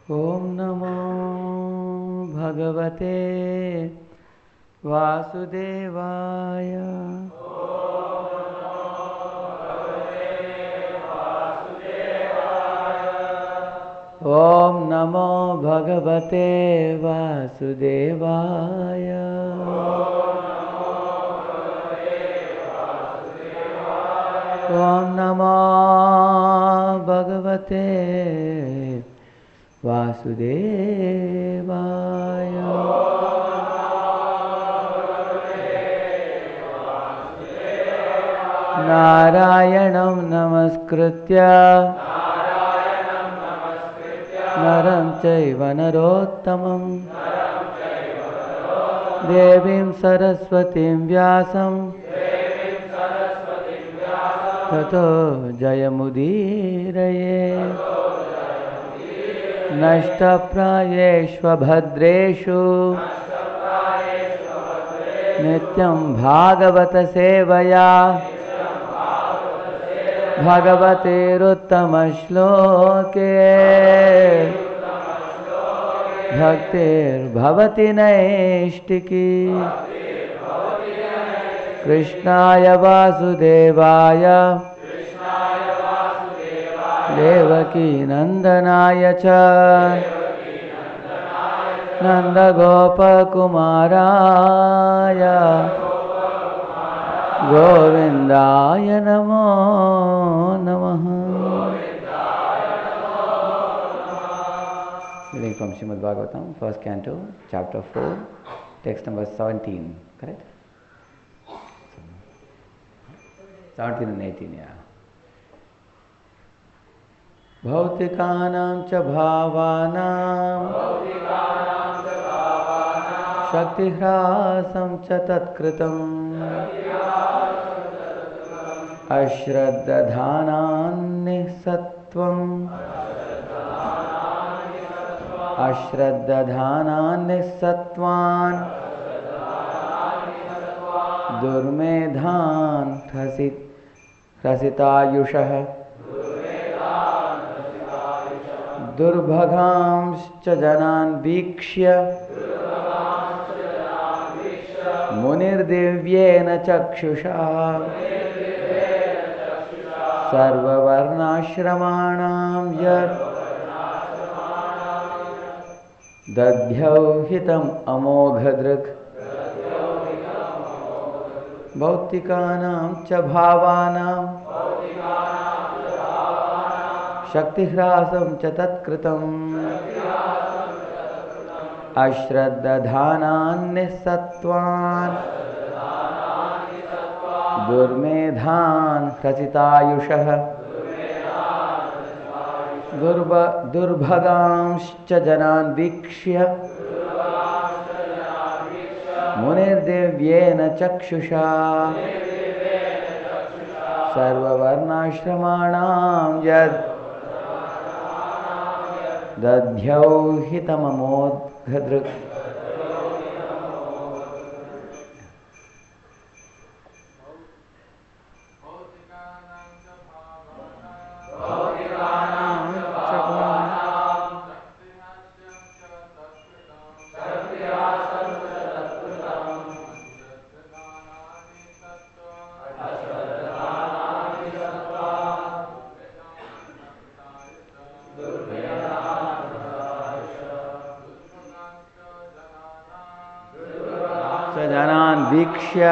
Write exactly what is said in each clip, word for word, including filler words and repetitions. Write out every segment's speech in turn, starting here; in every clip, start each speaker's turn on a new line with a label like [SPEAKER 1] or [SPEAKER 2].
[SPEAKER 1] ओम नमो भगवते वासुदेवाय। ओम नमो भगवते वासुदेवाय। ओम नमो भगवते वासुदेवाय। नारायणं नमस्कृत्य नरं चैव नरोत्तमं देवीं सरस्वतीं व्यासं ततो जयमुदीरये। नष्टप्रायेष्वभद्रेषु नित्यं भागवत सेवया भगवतेरुत्तमश्लोके भक्तिर्भवति नैष्टिकी। कृष्णाय वासुदेवाय देवकी नंदनाय च नंदगोपकुमाराय गोविंदाय नमो नमः। Reading from Srimad Bhagavatam, first canto, chapter four, text number seventeen, correct? seventeen and eighteen, yeah. भौतिकानां च भावानां शक्तिह्रासं च तत्कृतम् अश्रद्धधानान्निःसत्त्वम् अश्रद्धधानान्निःसत्त्वान् दुर्मेधान् ह्रसितायुषः दुर्भगांश्च जनान् वीक्ष्य मुनिर्दिव्येन चक्षुषा सर्ववर्णाश्रमाणां यत् दध्यौ हितम् अमोघदृक् भौतिकानां च भावानां शक्तिह्रासं च तत्कृतम् अश्रद्धधानान्निःसत्त्वान् दुर्मेधान् ह्रसितायुषः दुर्भगांश्च जनान् वीक्ष्य मुनिर्दिव्येन चक्षुषा सर्ववर्णाश्रमाणां यद् दध्यौ हितममोघदृक्। जनान् वीक्ष्य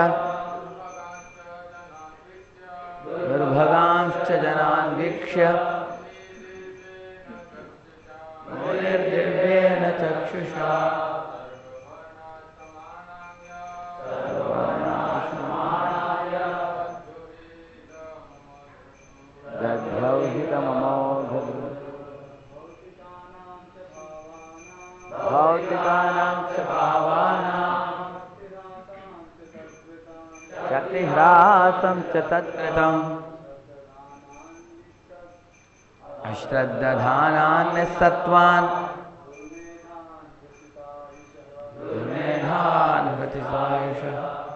[SPEAKER 1] दुर्भगांश्च जनान् वीक्ष्य मुनिर्दिव्येन चक्षुषा दध्यौ हितममोघदृक् भौतिकानां च भावानां शक्तिह्रासं च तत्कृतम् अश्रद्धधानान्निःसत्त्वान् दुर्मेधान् ह्रसितायुषः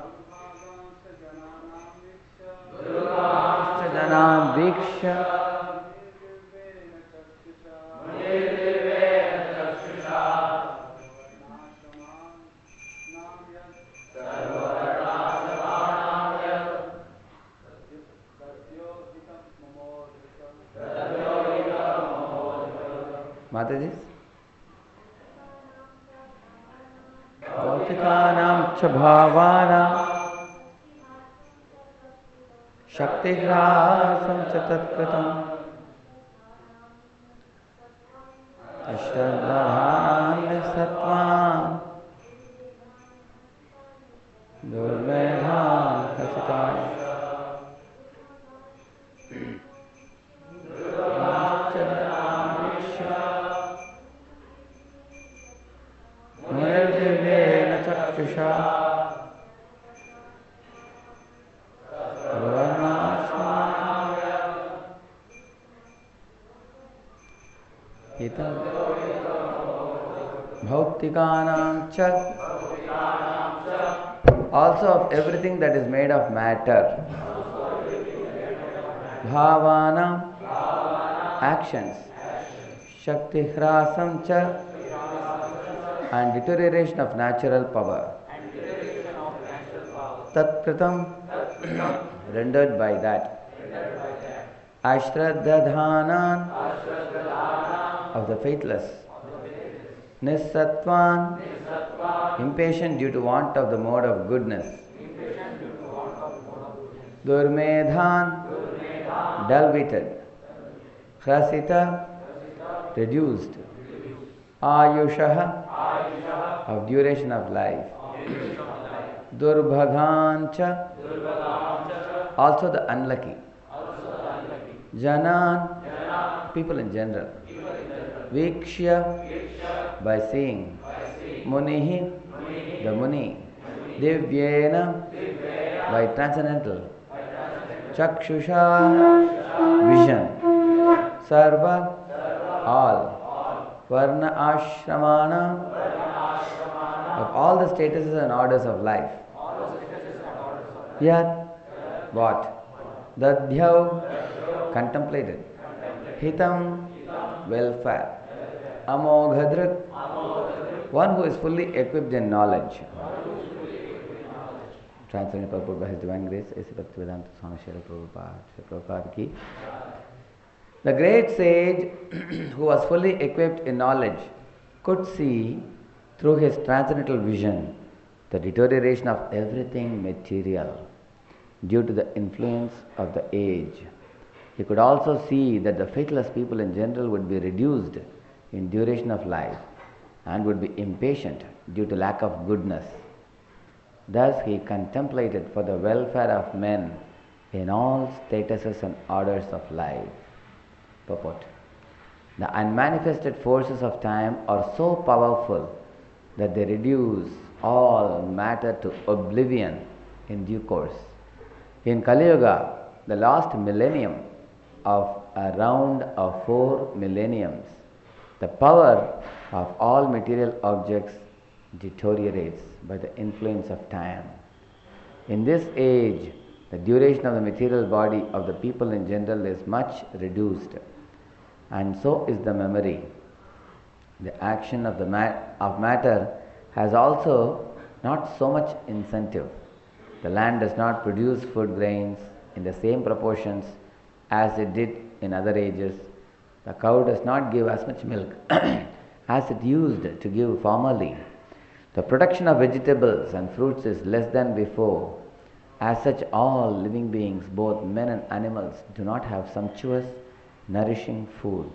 [SPEAKER 1] दुर्गांश्च जनान् वीक्ष्य Mataji? Bhautikānām ca bhāvānām shaktihrāsam ca tatkritam ashraddhānam sattvam durmedhām kasitāni murdivyena chakshusha varnāsmāya hitam bhautikānām ca. Also of everything that is made of matter. Bhavanam, actions. Shakti hrasam cha, and deterioration of natural power. Tat kritam, rendered by that. Ashraddhānān, of the faithless. Nisattvan, impatient due to want of the mode of goodness. Durmedhan, dull-witted. Hrasita, reduced. Ayushaha, of duration of life. Durbhaghancha, also the unlucky. Janan, people in general. Vikshya, by seeing. Munihi, the Muni. Divyena, by transcendental. Chakshusha, vision. Sarva, all. Varna ashramana, of all the statuses and orders of life. Yat, what? Dadhyau, contemplated. Hitam, welfare. Amoghadrit, one who is fully equipped in knowledge. Translated purport by His Divine Grace, A C Bhaktivedanta Swami Srila Prabhupada. Srila Prabhupada ki. The great sage who was fully equipped in knowledge could see through his transcendental vision the deterioration of everything material due to the influence of the age. He could also see that the faithless people in general would be reduced in duration of life and would be impatient due to lack of goodness. Thus he contemplated for the welfare of men in all statuses and orders of life. Purport. The unmanifested forces of time are so powerful that they reduce all matter to oblivion in due course. In Kali Yuga, the last millennium of a round of four millenniums, the power of all material objects deteriorates by the influence of time. In this age, the duration of the material body of the people in general is much reduced, and so is the memory. The action of the mat- of matter has also not so much incentive. The land does not produce food grains in the same proportions as it did in other ages. The cow does not give as much milk as it used to give formerly. The production of vegetables and fruits is less than before. As such, all living beings, both men and animals, do not have sumptuous, nourishing food.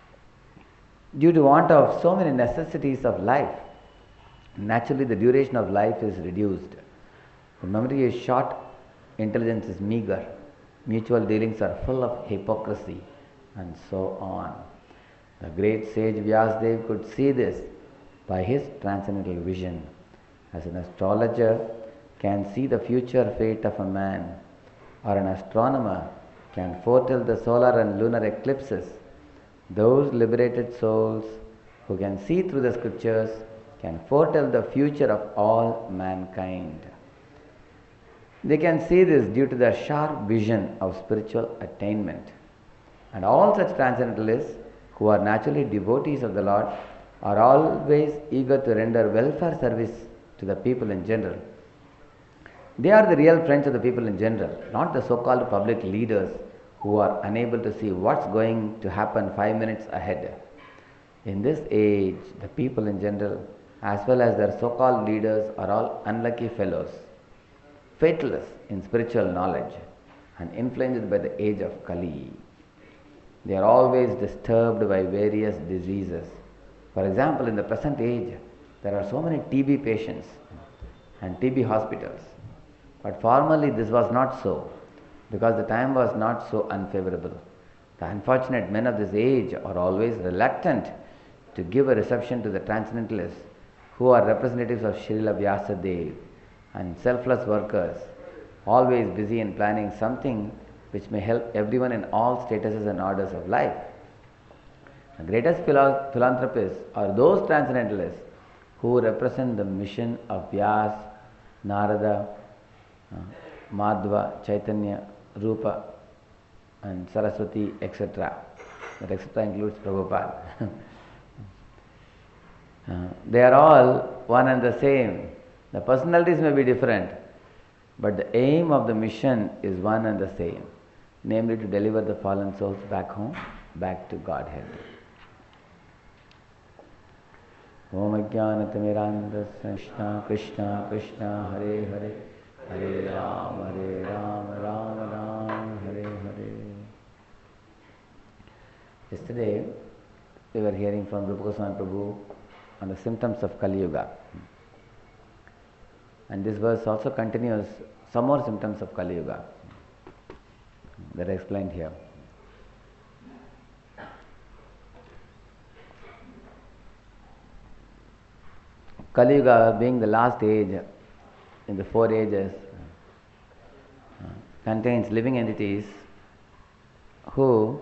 [SPEAKER 1] Due to want of so many necessities of life, naturally the duration of life is reduced. The memory is short, intelligence is meager, mutual dealings are full of hypocrisy, and so on. The great sage Vyasadeva could see this by his transcendental vision. As an astrologer can see the future fate of a man, or an astronomer can foretell the solar and lunar eclipses, those liberated souls who can see through the scriptures can foretell the future of all mankind. They can see this due to their sharp vision of spiritual attainment. And all such transcendentalists who are naturally devotees of the Lord are always eager to render welfare service to the people in general. They are the real friends of the people in general, not the so-called public leaders who are unable to see what's going to happen five minutes ahead. In this age, the people in general, as well as their so-called leaders, are all unlucky fellows, faithless in spiritual knowledge and influenced by the age of Kali. They are always disturbed by various diseases. For example, in the present age, there are so many T B patients and T B hospitals. But formerly this was not so, because the time was not so unfavorable. The unfortunate men of this age are always reluctant to give a reception to the transcendentalists, who are representatives of Srila Vyasadeva, and selfless workers, always busy in planning something which may help everyone in all statuses and orders of life. The greatest philo- philanthropists are those transcendentalists who represent the mission of Vyas, Narada, uh, Madhva, Chaitanya, Rupa, and Saraswati, et cetera. That et cetera includes Prabhupada. uh, they are all one and the same. The personalities may be different, but the aim of the mission is one and the same, namely to deliver the fallen souls back home, back to Godhead. Om Ajnanatimirandasya Krishna Krishna Krishna Hare Hare Hare Ram Hare Ram Ram Ram Hare Hare. Yesterday we were hearing from Rupa Goswami Prabhu on the symptoms of Kali Yuga. And this verse also continues some more symptoms of Kali Yuga that are explained here. Kali Yuga, being the last age in the four ages, uh, contains living entities who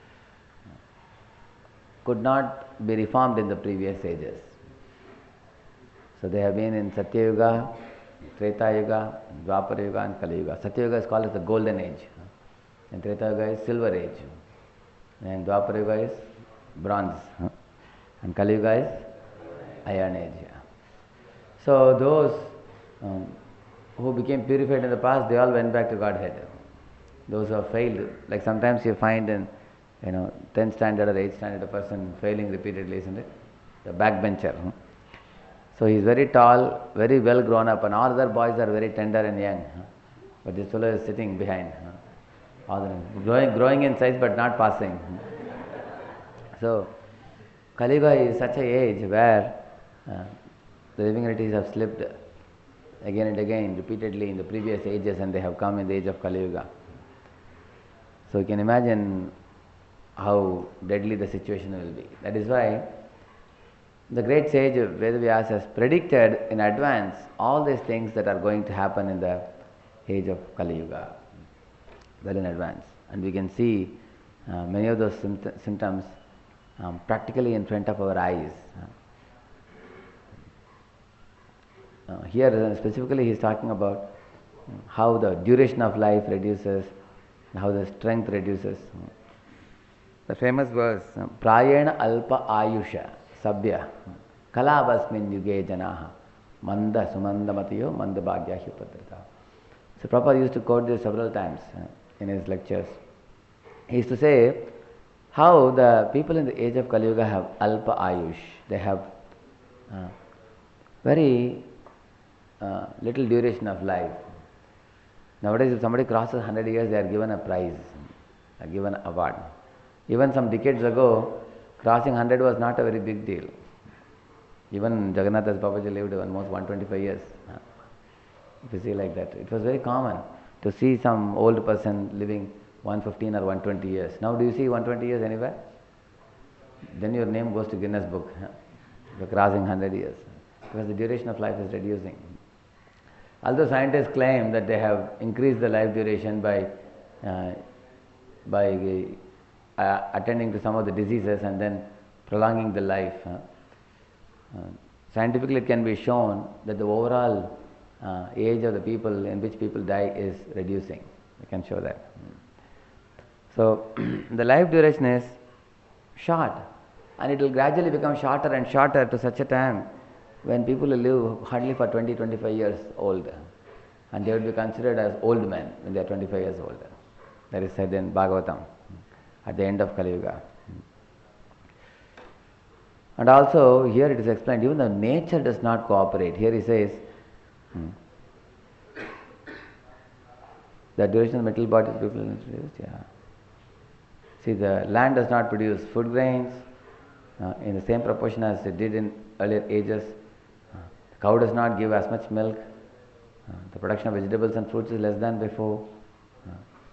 [SPEAKER 1] could not be reformed in the previous ages. So they have been in Satya Yuga, Treta Yuga, Dwapara Yuga and Kali Yuga. Satya Yuga is called as the golden age, and Treta Yuga is silver age, and Dwapara Yuga is bronze, and Kali Yuga is iron age. So those um, who became purified in the past, they all went back to Godhead. Those who have failed, like sometimes you find in you know tenth standard or eighth standard a person failing repeatedly, isn't it? The backbencher. Hmm? So he is very tall, very well grown up, and all other boys are very tender and young. Huh? But this fellow is sitting behind, huh? all the, growing, growing in size but not passing. Huh? So Kali Yuga is such an age where uh, the living entities have slipped again and again, repeatedly in the previous ages, and they have come in the age of Kali Yuga. So you can imagine how deadly the situation will be. That is why the great sage Vedavyas has predicted in advance all these things that are going to happen in the age of Kali Yuga, well in advance. And we can see uh, many of those sympt- symptoms um, practically in front of our eyes. Uh, here uh, specifically he is talking about how the duration of life reduces, how the strength reduces. The famous verse, Prayena Alpa Ayusha Sabya Kalabasmin Yuge Janaha Manda Sumanda Matiyo Manda Bhagya Hipatrita. So Prabhupada used to quote this several times uh, in his lectures. He used to say how the people in the age of Kali Yuga have Alpa Ayush. They have uh, very uh, little duration of life. Nowadays if somebody crosses one hundred years, they are given a prize, are given an award. Even some decades ago, crossing one hundred was not a very big deal. Even Jagannath Das Babaji lived almost one hundred twenty-five years. If you see like that, it was very common to see some old person living one hundred fifteen or one hundred twenty years. Now do you see one hundred twenty years anywhere? Then your name goes to Guinness book. You're crossing one hundred years. Because the duration of life is reducing. Although scientists claim that they have increased the life duration by uh, by uh, attending to some of the diseases and then prolonging the life. Uh, uh, scientifically it can be shown that the overall uh, age of the people in which people die is reducing. We can show that. So the life duration is short, and it will gradually become shorter and shorter to such a time when people will live hardly for twenty to twenty-five years old, and they would be considered as old men when they are twenty-five years old. That is said in Bhagavatam at the end of Kali Yuga. And also here it is explained, even the nature does not cooperate. Here he says, hmm, the duration of the metal body people introduced, yeah. See, the land does not produce food grains uh, in the same proportion as it did in earlier ages. Uh, the cow does not give as much milk. Uh, the production of vegetables and fruits is less than before. Uh,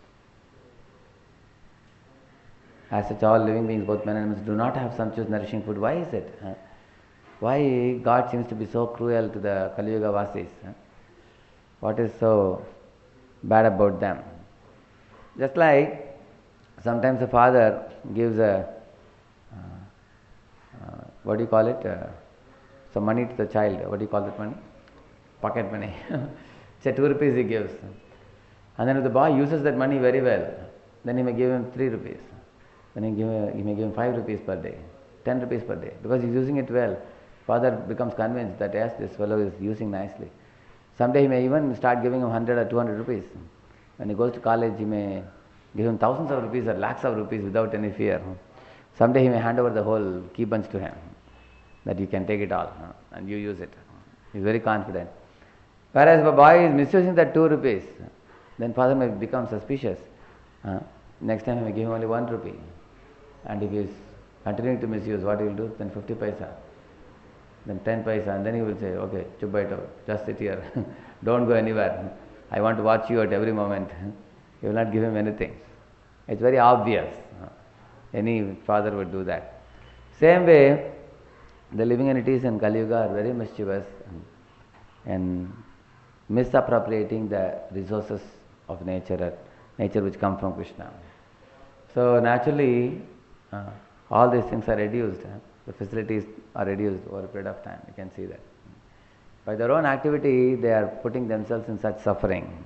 [SPEAKER 1] as such, all living beings, both men and women, do not have sumptuous, nourishing food. Why is it? Uh, why God seems to be so cruel to the Kali Yuga Vasis? Uh, what is so bad about them? Just like sometimes a father gives a, uh, uh, what do you call it, uh, some money to the child. What do you call that money? Pocket money. Say two rupees he gives. And then if the boy uses that money very well, then he may give him three rupees. Then he, give, he may give him five rupees per day, ten rupees per day. Because he's using it well, father becomes convinced that yes, this fellow is using nicely. Someday he may even start giving him one hundred or two hundred rupees. When he goes to college, he may give him thousands of rupees or lakhs of rupees without any fear. Someday he may hand over the whole key bunch to him, that you can take it all and you use it. He's very confident. Whereas if a boy is misusing that two rupees, then father may become suspicious. Uh, next time he may give him only one rupee. And if he is continuing to misuse, what he will do? Then fifty paisa, then ten paisa, and then he will say, okay, chupaito, just sit here, don't go anywhere. I want to watch you at every moment. You will not give him anything. It's very obvious. Any father would do that. Same way, the living entities in Kali Yuga are very mischievous and misappropriating the resources of nature, nature which come from Krishna. So naturally, uh, all these things are reduced. Huh? The facilities are reduced over a period of time. You can see that. By their own activity, they are putting themselves in such suffering.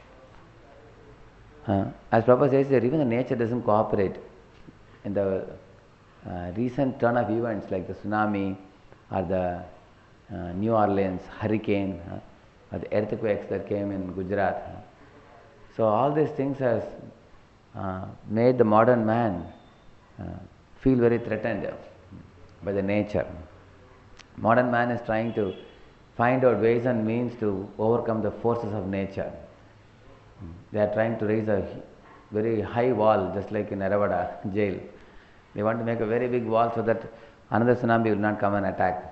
[SPEAKER 1] Uh, as Prabhupada says here, even the nature doesn't cooperate. In the uh, recent turn of events like the tsunami or the uh, New Orleans hurricane uh, or the earthquakes that came in Gujarat. Uh, so all these things has uh, made the modern man uh, feel very threatened by the nature. Modern man is trying to find out ways and means to overcome the forces of nature. They are trying to raise a very high wall, just like in Eravada jail. They want to make a very big wall so that another tsunami will not come and attack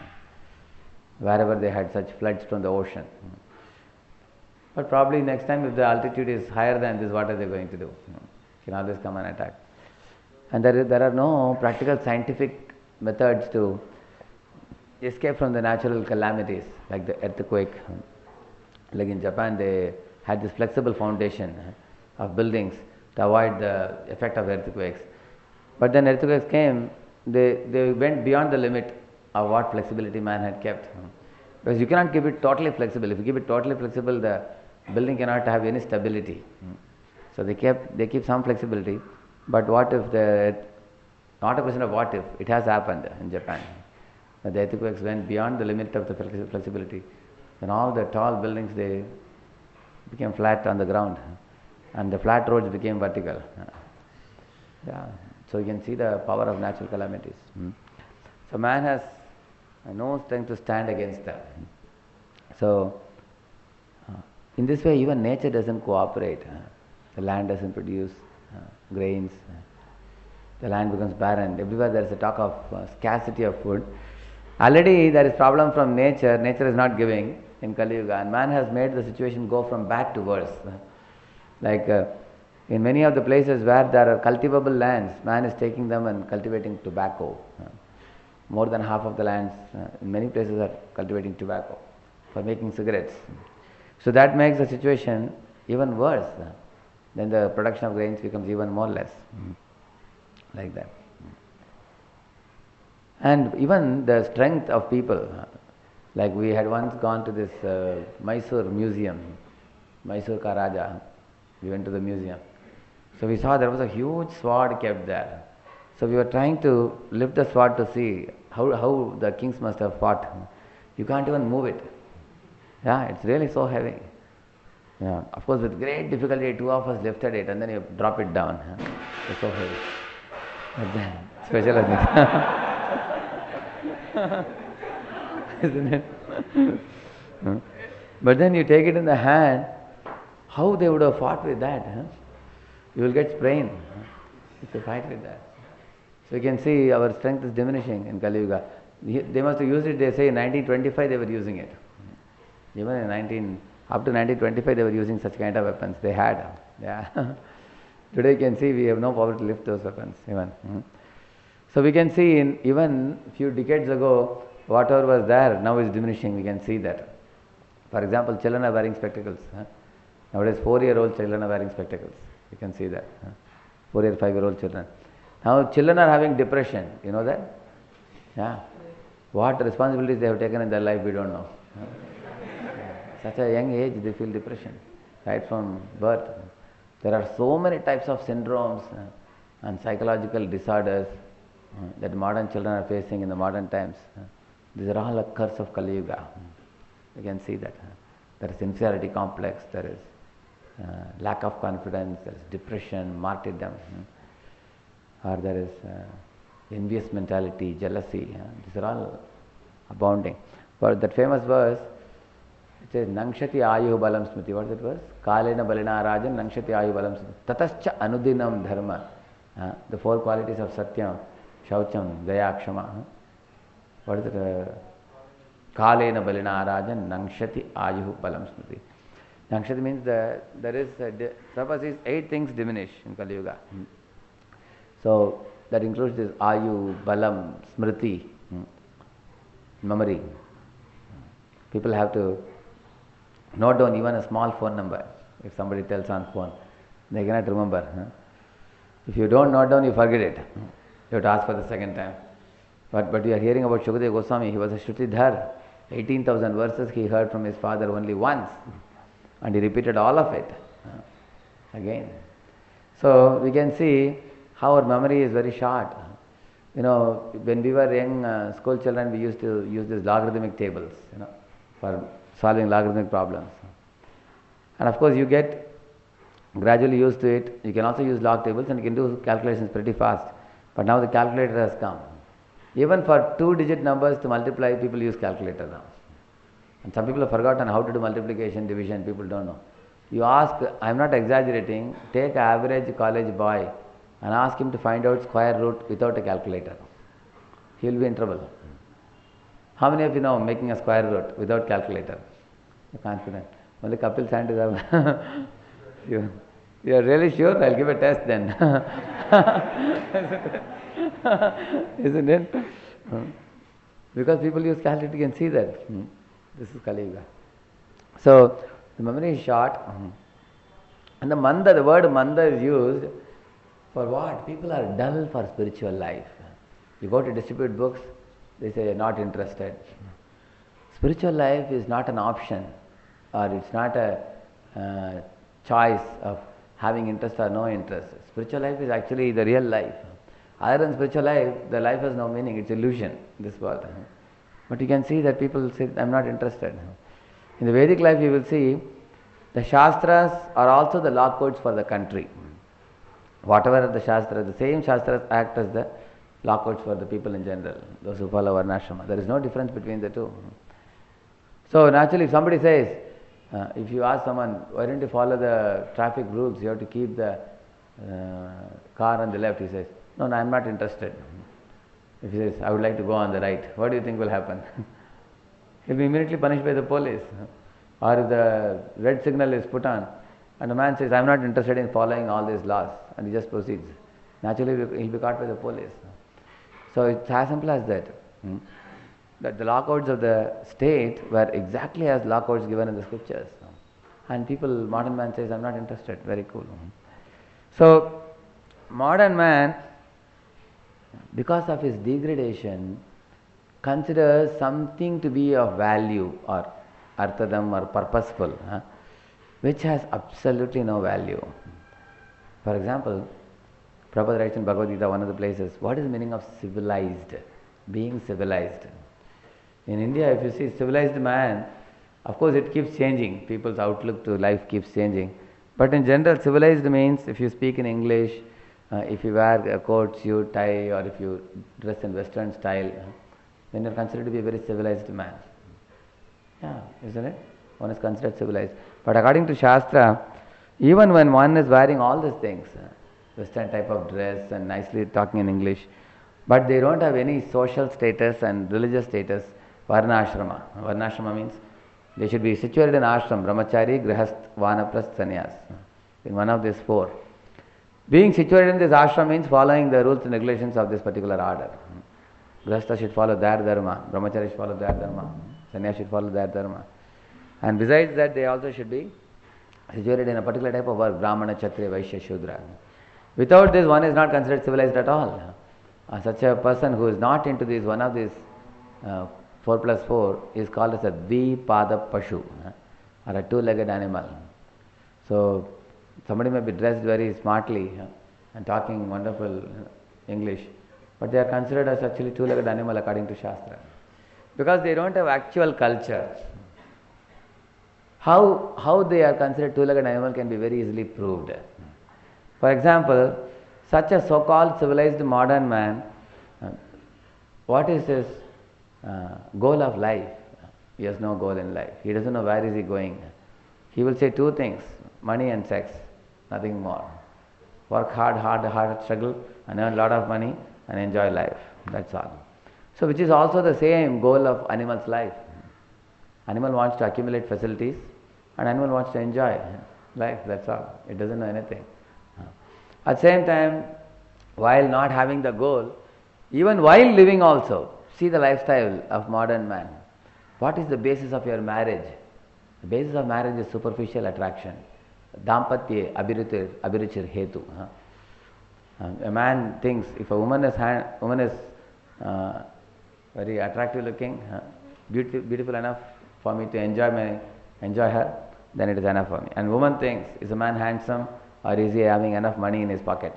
[SPEAKER 1] wherever they had such floods from the ocean. But probably next time, if the altitude is higher than this, what are they going to do? They can always come and attack. And there, there are no practical scientific methods to escape from the natural calamities like the earthquake. Like in Japan, they had this flexible foundation of buildings to avoid the effect of earthquakes. But then earthquakes came, they, they went beyond the limit of what flexibility man had kept. Because you cannot keep it totally flexible. If you keep it totally flexible, the building cannot have any stability. So they kept they keep some flexibility. But what if the, not a question of what if, it has happened in Japan. The earthquakes went beyond the limit of the flexibility. Then all the tall buildings, they became flat on the ground, and the flat roads became vertical. Yeah. So you can see the power of natural calamities. Hmm. So man has no strength to stand against them. So uh, in this way, even nature doesn't cooperate. Uh, the land doesn't produce uh, grains. Uh, the land becomes barren. Everywhere there is a talk of uh, scarcity of food. Already there is problem from nature. Nature is not giving in Kali Yuga, and man has made the situation go from bad to worse. Like uh, in many of the places where there are cultivable lands, man is taking them and cultivating tobacco. Uh, more than half of the lands uh, in many places are cultivating tobacco for making cigarettes. So that makes the situation even worse. Uh, then the production of grains becomes even more less. Mm. Like that. And even the strength of people. Uh, like we had once gone to this uh, Mysore museum, Mysore Ka Raja. We went to the museum. So we saw there was a huge sword kept there. So we were trying to lift the sword to see how, how the kings must have fought. You can't even move it. Yeah, it's really so heavy. Yeah, of course with great difficulty two of us lifted it and then you drop it down. It's so heavy. But then, special Isn't it? But then you take it in the hand, how they would have fought with that? Huh? You will get sprained huh? if you fight with that. So you can see our strength is diminishing in Kali Yuga. They must have used it, they say in nineteen twenty-five they were using it. Even in nineteen, up to nineteen twenty-five they were using such kind of weapons. They had. Yeah. Today you can see we have no power to lift those weapons even. Hmm. So we can see in even few decades ago, whatever was there now is diminishing. We can see that. For example, children are wearing spectacles. Huh? Nowadays four-year-old children are wearing spectacles. You can see that. Huh? Four-year, five-year-old children. Now children are having depression. You know that? Yeah. What responsibilities they have taken in their life, we don't know. Huh? Such a young age, they feel depression, right from birth. There are so many types of syndromes uh, and psychological disorders uh, that modern children are facing in the modern times. Uh, these are all a curse of Kali Yuga. You can see that. Uh, there is inferiority complex, there is uh, lack of confidence, there is depression, martyrdom, uh, or there is uh, envious mentality, jealousy. Uh, these are all abounding. But that famous verse, it says, Nangshati Ayuh Balam Smriti. What is that verse? Kalena Balina Rajan Nangshati Ayuh Balam Smriti. Tatascha Anudinam Dharma. Uh, the four qualities of Satyam, Shaucham, Daya, Kshama. Uh, what is it? Uh, Kalena Balina Rajan Nangshati Ayuh Balam Smriti. Nangshati means that there is, Prabhupada says, eight things diminish in Kali Yuga. Hmm. So that includes this Ayu, Balam, Smriti, hmm. memory. People have to note down even a small phone number. If somebody tells on phone, they cannot remember. Huh? If you don't note down, you forget it. You have to ask for the second time. But but we are hearing about Shukadeva Goswami. He was a Shrutidhar. eighteen thousand verses he heard from his father only once. And he repeated all of it uh, again. So we can see how our memory is very short. You know, when we were young uh, school children, we used to use these logarithmic tables, you know, for solving logarithmic problems. And of course, you get gradually used to it. You can also use log tables and you can do calculations pretty fast. But now the calculator has come. Even for two-digit numbers to multiply, people use calculator now. And some people have forgotten how to do multiplication, division. People don't know. You ask, I'm not exaggerating, take an average college boy and ask him to find out square root without a calculator. He will be in trouble. How many of you know making a square root without calculator? You're confident. Only Kapil's hand is up. you, you are really sure? I'll give a test then. Isn't it? Because people use calculator, you can see that. This is Kali Yuga. So, the memory is short. And the manda, the word manda is used for what? People are dull for spiritual life. You go to distribute books, they say not interested. Spiritual life is not an option, or it's not a uh, choice of having interest or no interest. Spiritual life is actually the real life. Other than spiritual life, the life has no meaning, it's illusion, this world. But you can see that people say, I'm not interested. In the Vedic life, you will see the Shastras are also the law codes for the country. Whatever the Shastras, the same Shastras act as the law codes for the people in general, those who follow Varnashrama. There is no difference between the two. So naturally, if somebody says, uh, if you ask someone, why don't you follow the traffic rules, you have to keep the uh, car on the left, he says, no, no, I'm not interested. If he says, I would like to go on the right, what do you think will happen? He'll be immediately punished by the police. Or if the red signal is put on, and the man says, I'm not interested in following all these laws, and he just proceeds. Naturally, he'll be caught by the police. So it's as simple as that. Hmm? That the law codes of the state were exactly as law codes given in the scriptures. And people, modern man says, I'm not interested. Very cool. Hmm? So, modern man, because of his degradation, considers something to be of value or arthadam or purposeful, huh? which has absolutely no value. For example, Prabhupada writes in Bhagavad Gita, one of the places, what is the meaning of civilized? Being civilized. In India, if you see civilized man, of course it keeps changing. People's outlook to life keeps changing. But in general, civilized means if you speak in English, uh, if you wear a coat, suit, tie, or if you dress in Western style, then you're considered to be a very civilized man. Yeah, isn't it? One is considered civilized. But according to Shastra, even when one is wearing all these things, uh, Western type of dress and nicely talking in English, but they don't have any social status and religious status, Varnashrama. Varnashrama means they should be situated in ashram, brahmachari, grihast, vanaprasth, sannyas, in one of these four. Being situated in this ashram means following the rules and regulations of this particular order. Grihastha should follow their dharma, brahmachari should follow their dharma, sannyas should follow their dharma. And besides that, they also should be situated in a particular type of work, brahmana, kshatriya, vaishya, shudra. Without this, one is not considered civilized at all. Uh, such a person who is not into this, one of these uh, four plus four is called as a dvipada pashu, uh, or a two-legged animal. So, somebody may be dressed very smartly uh, and talking wonderful English, but they are considered as actually two-legged animal according to Shastra. Because they don't have actual culture. How, how they are considered two-legged animal can be very easily proved. For example, such a so-called civilized modern man, uh, what is his uh, goal of life? He has no goal in life. He doesn't know where is he going. He will say two things, money and sex, nothing more. Work hard, hard, hard struggle and earn a lot of money and enjoy life. That's all. So which is also the same goal of animal's life. Animal wants to accumulate facilities and animal wants to enjoy life, that's all. It doesn't know anything. At the same time, while not having the goal, even while living also, see the lifestyle of modern man. What is the basis of your marriage? The basis of marriage is superficial attraction. Dampatye abhiruchir, abhiruchir hetu. A man thinks if a woman is, hand, woman is uh, very attractive looking, uh, beautiful, beautiful enough for me to enjoy my enjoy her, then it is enough for me. And woman thinks, is a man handsome or is he having enough money in his pocket?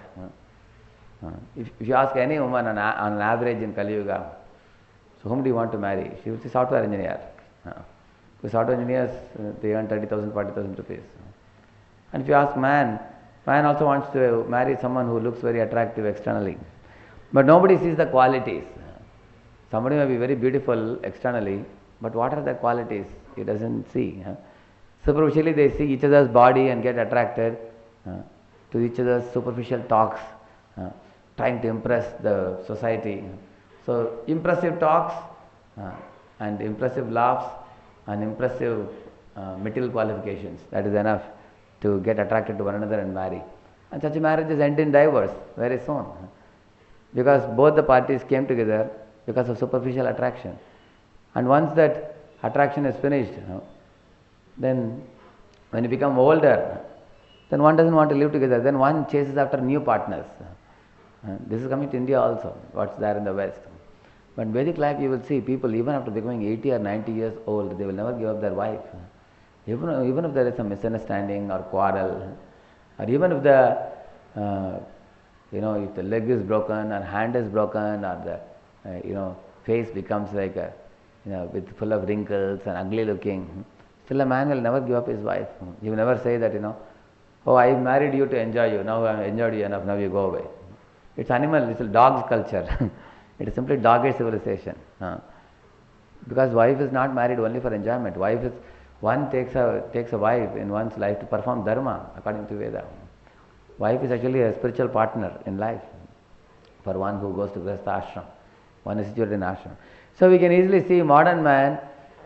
[SPEAKER 1] Uh, if, if you ask any woman on, a, on an average in Kali Yuga, so whom do you want to marry? She will say software engineer. Uh, because software engineers, uh, they earn thirty thousand, forty thousand rupees. And if you ask man, man also wants to marry someone who looks very attractive externally. But nobody sees the qualities. Somebody may be very beautiful externally, but what are the qualities? He doesn't see. Huh? Superficially they see each other's body and get attracted uh, to each other's superficial talks, uh, trying to impress the society. So impressive talks uh, and impressive laughs and impressive uh, material qualifications, that is enough to get attracted to one another and marry. And such marriages end in divorce very soon. Because both the parties came together because of superficial attraction. And once that attraction is finished, you know, then when you become older, then one doesn't want to live together. Then one chases after new partners. Uh, this is coming to India also, what's there in the West. But in Vedic life you will see people even after becoming eighty or ninety years old, they will never give up their wife. Even, even if there is some misunderstanding or quarrel, or even if the, uh, you know, if the leg is broken or hand is broken or the, uh, you know, face becomes like a, you know, with full of wrinkles and ugly looking, still a man will never give up his wife. He will never say that, you know, oh, I married you to enjoy you, now I have enjoyed you enough, now you go away. It's animal, it's a dog's culture. It is simply dogged civilization. Uh, because wife is not married only for enjoyment. Wife is, one takes a, takes a wife in one's life to perform dharma according to Veda. Wife is actually a spiritual partner in life for one who goes to Grihastha ashram. One is situated in ashram. So we can easily see modern man,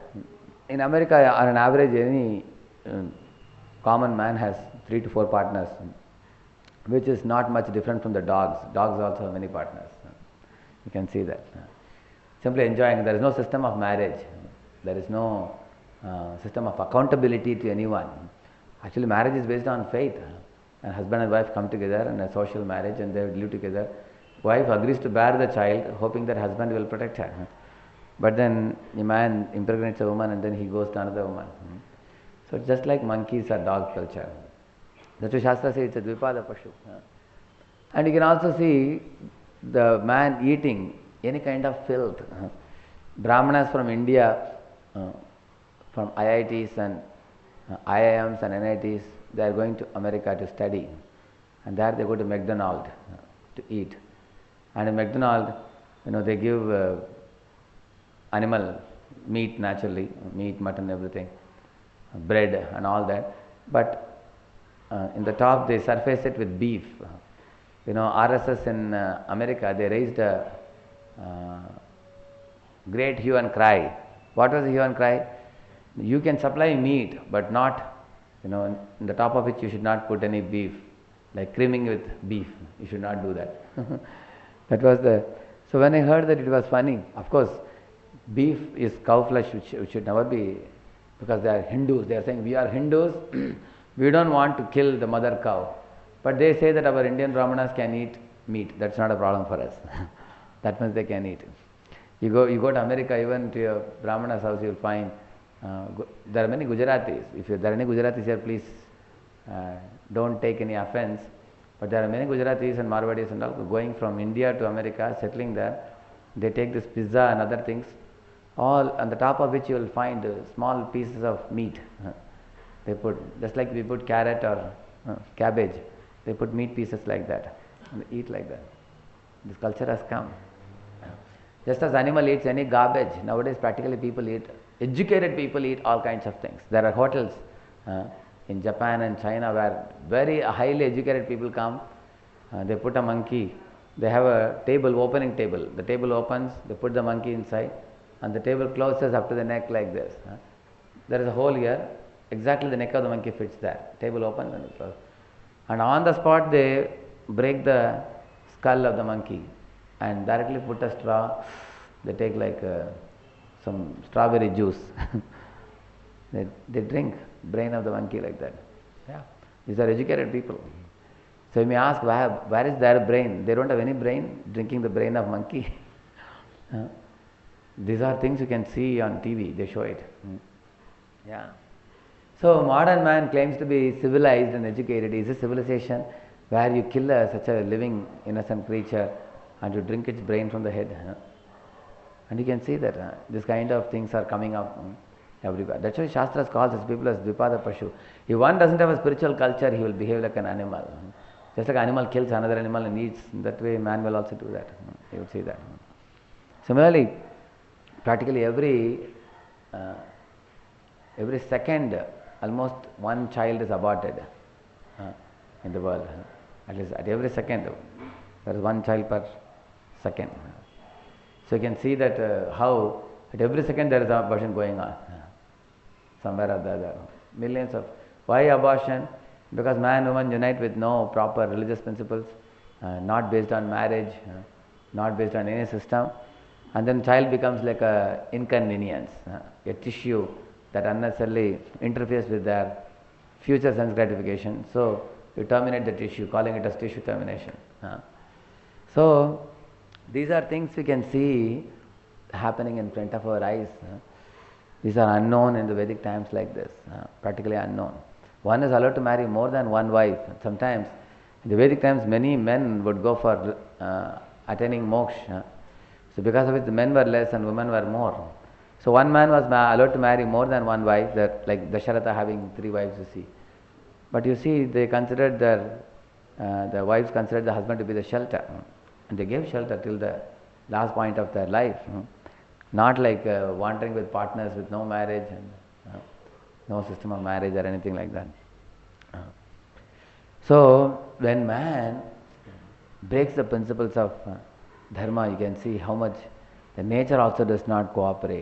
[SPEAKER 1] in America on an average any um, common man has three to four partners, which is not much different from the dogs. Dogs also have many partners. You can see that. Simply enjoying. There is no system of marriage. There is no uh, system of accountability to anyone. Actually, marriage is based on faith. And husband and wife come together in a social marriage and they live together. Wife agrees to bear the child, hoping that husband will protect her. But then a man impregnates a woman and then he goes to another woman. So it's just like monkeys or dog culture. That's why Shastra says it's a dvipada pashu. And you can also see the man eating any kind of filth. Brahmanas from India, uh, from I I Ts and uh, I I Ms and N I Ts, they are going to America to study. And there they go to McDonald's uh, to eat. And in McDonald's, you know, they give uh, animal meat naturally, meat, mutton, everything, bread and all that. But uh, in the top they surface it with beef. You know, R S S in uh, America, they raised a uh, great hue and cry. What was the hue and cry? You can supply meat, but not, you know, in the top of it you should not put any beef, like creaming with beef. You should not do that. That was the. So when I heard that, it was funny. Of course, beef is cow flesh, which, which should never be, because they are Hindus. They are saying we are Hindus. We don't want to kill the mother cow. But they say that our Indian Brahmanas can eat meat. That's not a problem for us. That means they can eat. You go, you go to America, even to your Brahmana's house, you'll find uh, there are many Gujaratis. If you, there are any Gujaratis here, please uh, don't take any offense. But there are many Gujaratis and Marwadis and all going from India to America, settling there. They take this pizza and other things, all on the top of which you will find uh, small pieces of meat. Uh, they put, just like we put carrot or uh, cabbage, they put meat pieces like that and they eat like that. This culture has come. Just as animal eats any garbage, nowadays practically people eat, educated people eat all kinds of things. There are hotels uh, in Japan and China where very highly educated people come, uh, they put a monkey, they have a table, opening table. The table opens, they put the monkey inside and the table closes up to the neck like this. Uh. There is a hole here, exactly the neck of the monkey fits there. Table opens and it closes. And on the spot they break the skull of the monkey and directly put a straw. They take like uh, some strawberry juice. they, they drink brain of the monkey like that. Yeah, these are educated people. So you may ask, where, where is their brain? They don't have any brain, drinking the brain of monkey. uh, these are things you can see on T V, they show it. Mm. Yeah. So modern man claims to be civilized and educated. Is a civilization where you kill a, such a living innocent creature and you drink its brain from the head. Huh? And you can see that uh, this kind of things are coming up um, everywhere. That's why Shastras calls these people as Dvipada Pashu. If one doesn't have a spiritual culture, he will behave like an animal. Just like an animal kills another animal and eats, that way man will also do that. You will see that. Similarly, practically every uh, every second, almost one child is aborted uh, in the world. At least at every second, there is one child per second. So you can see that uh, how at every second there is an abortion going on. Somewhere or the other. Millions of. Why abortion? Because man and woman unite with no proper religious principles, uh, not based on marriage, uh, not based on any system. And then child becomes like a inconvenience, uh, a tissue that unnecessarily interferes with their future sense gratification. So you terminate the tissue, calling it as tissue termination. Uh. So these are things we can see happening in front of our eyes. Uh. These are unknown in the Vedic times like this, uh, practically unknown. One is allowed to marry more than one wife. Sometimes in the Vedic times many men would go for uh, attaining moksha. So because of it the men were less and women were more. So one man was ma- allowed to marry more than one wife, that like Dasharatha having three wives, you see. But you see, they considered their, uh, the wives considered the husband to be the shelter. And they gave shelter till the last point of their life. Not like uh, wandering with partners with no marriage and uh, no system of marriage or anything like that. Uh. So when man breaks the principles of uh, dharma, you can see how much the nature also does not cooperate.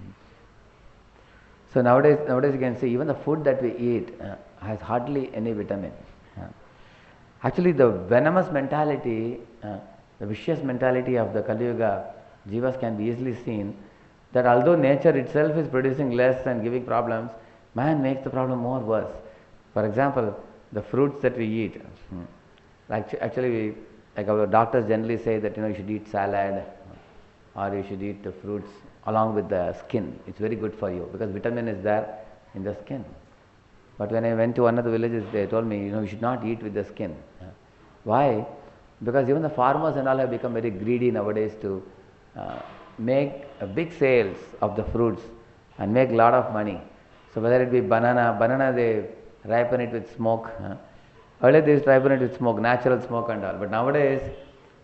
[SPEAKER 1] So nowadays, nowadays you can see even the food that we eat uh, has hardly any vitamin. Uh, actually, the venomous mentality, uh, the vicious mentality of the Kali Yuga jivas can be easily seen, that although nature itself is producing less and giving problems, man makes the problem more worse. For example, the fruits that we eat. Hmm. Like actually, we, like our doctors generally say that you know you should eat salad, or you should eat the fruits along with the skin. It's very good for you because vitamin is there in the skin. But when I went to one of the villages, they told me, you know, you should not eat with the skin. Why? Because even the farmers and all have become very greedy nowadays to uh, make a big sales of the fruits and make a lot of money. So whether it be banana, banana they ripen it with smoke. Huh? Earlier they used to ripen it with smoke, natural smoke and all. But nowadays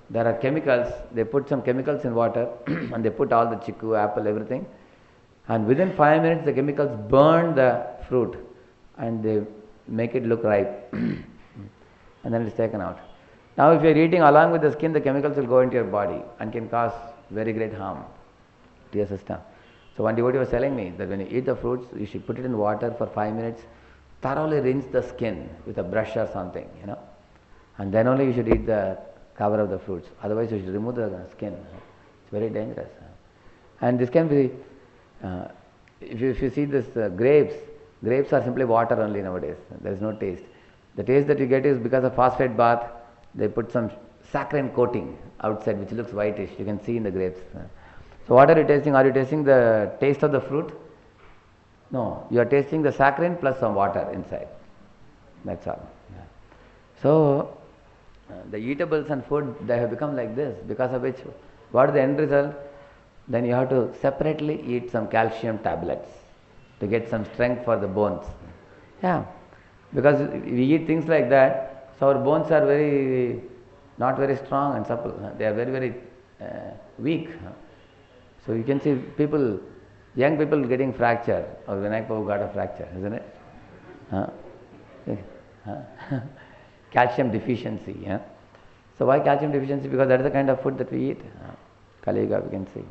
[SPEAKER 1] there are chemicals, they put some chemicals in water and they put all the chiku, apple, everything, and within five minutes the chemicals burn the fruit and they make it look ripe and then it's taken out. Now if you are eating along with the skin, the chemicals will go into your body and can cause very great harm to your system. So one devotee was telling me that when you eat the fruits, you should put it in water for five minutes, thoroughly rinse the skin with a brush or something, you know, and then only you should eat the cover of the fruits. Otherwise you should remove the skin. It's very dangerous. And this can be, uh, if, you, if you see this uh, grapes, grapes are simply water only nowadays. There is no taste. The taste that you get is because of phosphate bath. They put some saccharine coating outside which looks whitish. You can see in the grapes. So what are you tasting? Are you tasting the taste of the fruit? No, you are tasting the saccharine plus some water inside. That's all. Yeah. So uh, the eatables and food, they have become like this, because of which what is the end result? Then you have to separately eat some calcium tablets to get some strength for the bones. Yeah, because we eat things like that, so our bones are very, not very strong and supple. They are very, very uh, weak. So you can see people, young people getting fracture, or Vinayak Prabhu got a fracture, isn't it? Huh? Huh? Calcium deficiency. Yeah? So why calcium deficiency? Because that is the kind of food that we eat. Uh, Kali Yuga, we can see.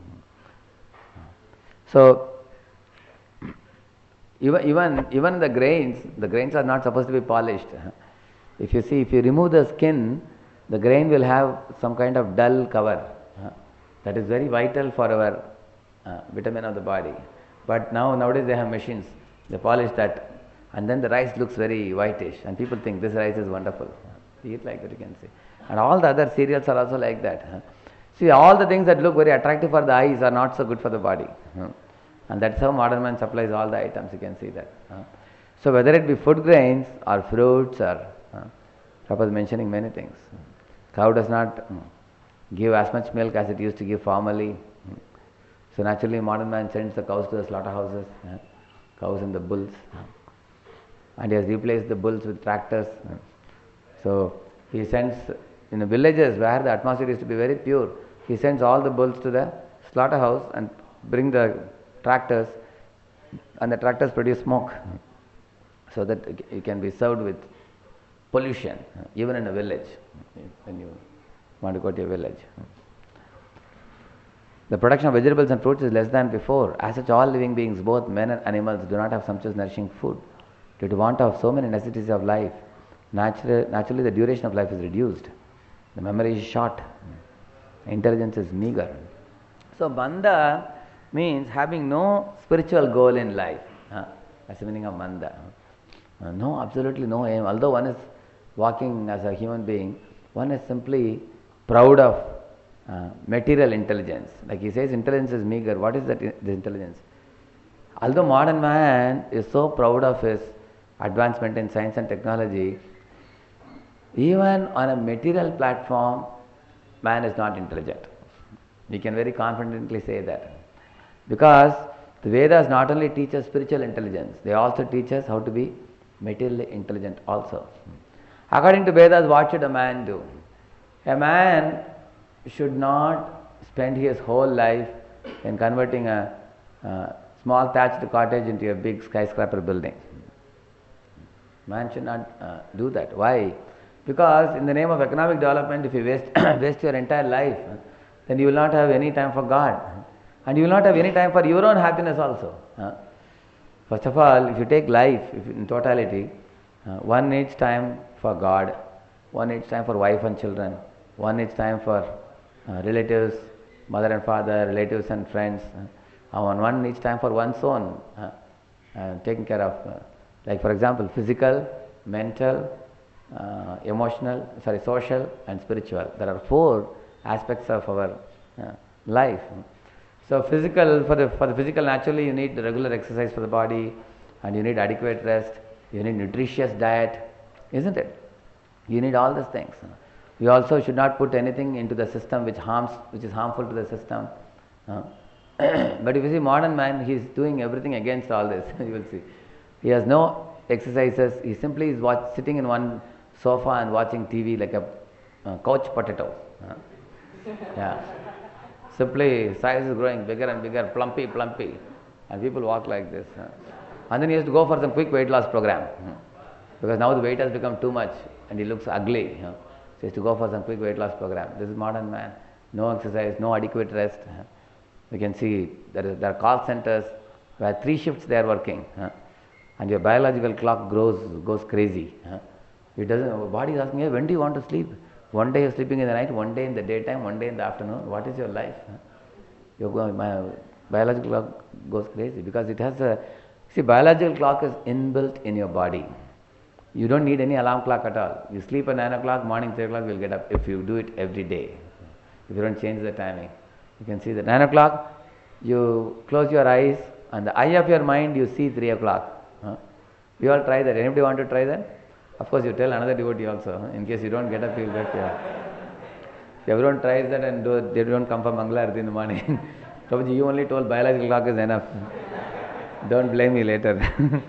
[SPEAKER 1] So even, even, even the grains, the grains are not supposed to be polished. If you see, if you remove the skin, the grain will have some kind of dull cover. That is very vital for our uh, vitamin of the body. But now, nowadays they have machines, they polish that, and then the rice looks very whitish, and people think this rice is wonderful. They eat like that, you can see. And all the other cereals are also like that. See, all the things that look very attractive for the eyes are not so good for the body. And that's how modern man supplies all the items, you can see that. So whether it be food grains or fruits or, Prabhupada was mentioning many things. Cow does not give as much milk as it used to give formerly. So naturally modern man sends the cows to the slaughterhouses, cows and the bulls. And he has replaced the bulls with tractors. So he sends, in the villages where the atmosphere is to be very pure, he sends all the bulls to the slaughterhouse and bring the tractors, and the tractors produce smoke, so that it can be served with pollution, even in a village, when you want to go to a village. The production of vegetables and fruits is less than before. As such, all living beings, both men and animals, do not have sumptuous nourishing food. Due to want of so many necessities of life, naturally, naturally the duration of life is reduced. The memory is short. Intelligence is meager. So Manda means having no spiritual goal in life. Huh? That's the meaning of Manda. Uh, no, absolutely no aim. Although one is walking as a human being, one is simply proud of uh, material intelligence. Like he says, intelligence is meager. What is that? This intelligence? Although modern man is so proud of his advancement in science and technology, even on a material platform, man is not intelligent. We can very confidently say that. Because the Vedas not only teach us spiritual intelligence, they also teach us how to be materially intelligent also. According to Vedas, what should a man do? A man should not spend his whole life in converting a, a small thatched cottage into a big skyscraper building. Man should not uh, do that. Why? Because in the name of economic development, if you waste, waste your entire life, then you will not have any time for God. And you will not have any time for your own happiness also. Huh? First of all, if you take life if in totality, uh, one needs time for God, one needs time for wife and children, one needs time for uh, relatives, mother and father, relatives and friends, uh, and one needs time for one's own, uh, uh, taking care of, uh, like for example, physical, mental, uh, emotional, sorry, social and spiritual. There are four aspects of our uh, life. So physical, for the, for the physical, naturally you need the regular exercise for the body, and you need adequate rest, you need nutritious diet, isn't it? You need all these things. You also should not put anything into the system which harms, which is harmful to the system. Uh, but if you see modern man, he is doing everything against all this. You will see. He has no exercises, he simply is watch, sitting in one sofa and watching T V like a uh, couch potato. Uh, Yeah. Simply, size is growing bigger and bigger, plumpy, plumpy. And people walk like this. Huh? And then he has to go for some quick weight loss program. Huh? Because now the weight has become too much and he looks ugly. Huh? So he has to go for some quick weight loss program. This is modern man. No exercise, no adequate rest. Huh? You can see there, is, there are call centers where three shifts they are working. Huh? And your biological clock grows, goes crazy. Huh? It doesn't, our body is asking, hey, when do you want to sleep? One day you're sleeping in the night, one day in the daytime, one day in the afternoon. What is your life? Huh? You're going, my biological clock goes crazy because it has a, see, biological clock is inbuilt in your body. You don't need any alarm clock at all. You sleep at nine o'clock, morning three o'clock, you'll get up if you do it every day. If you don't change the timing. You can see that nine o'clock, you close your eyes, and the eye of your mind, you see three o'clock. Huh? We all try that. Anybody want to try that? Of course, you tell another devotee also, huh? In case you don't get up, you'll get here. If everyone tries that and do, they don't come for Mangala Arati in the morning. Prabhuji, you only told biological clock is enough. Don't blame me later.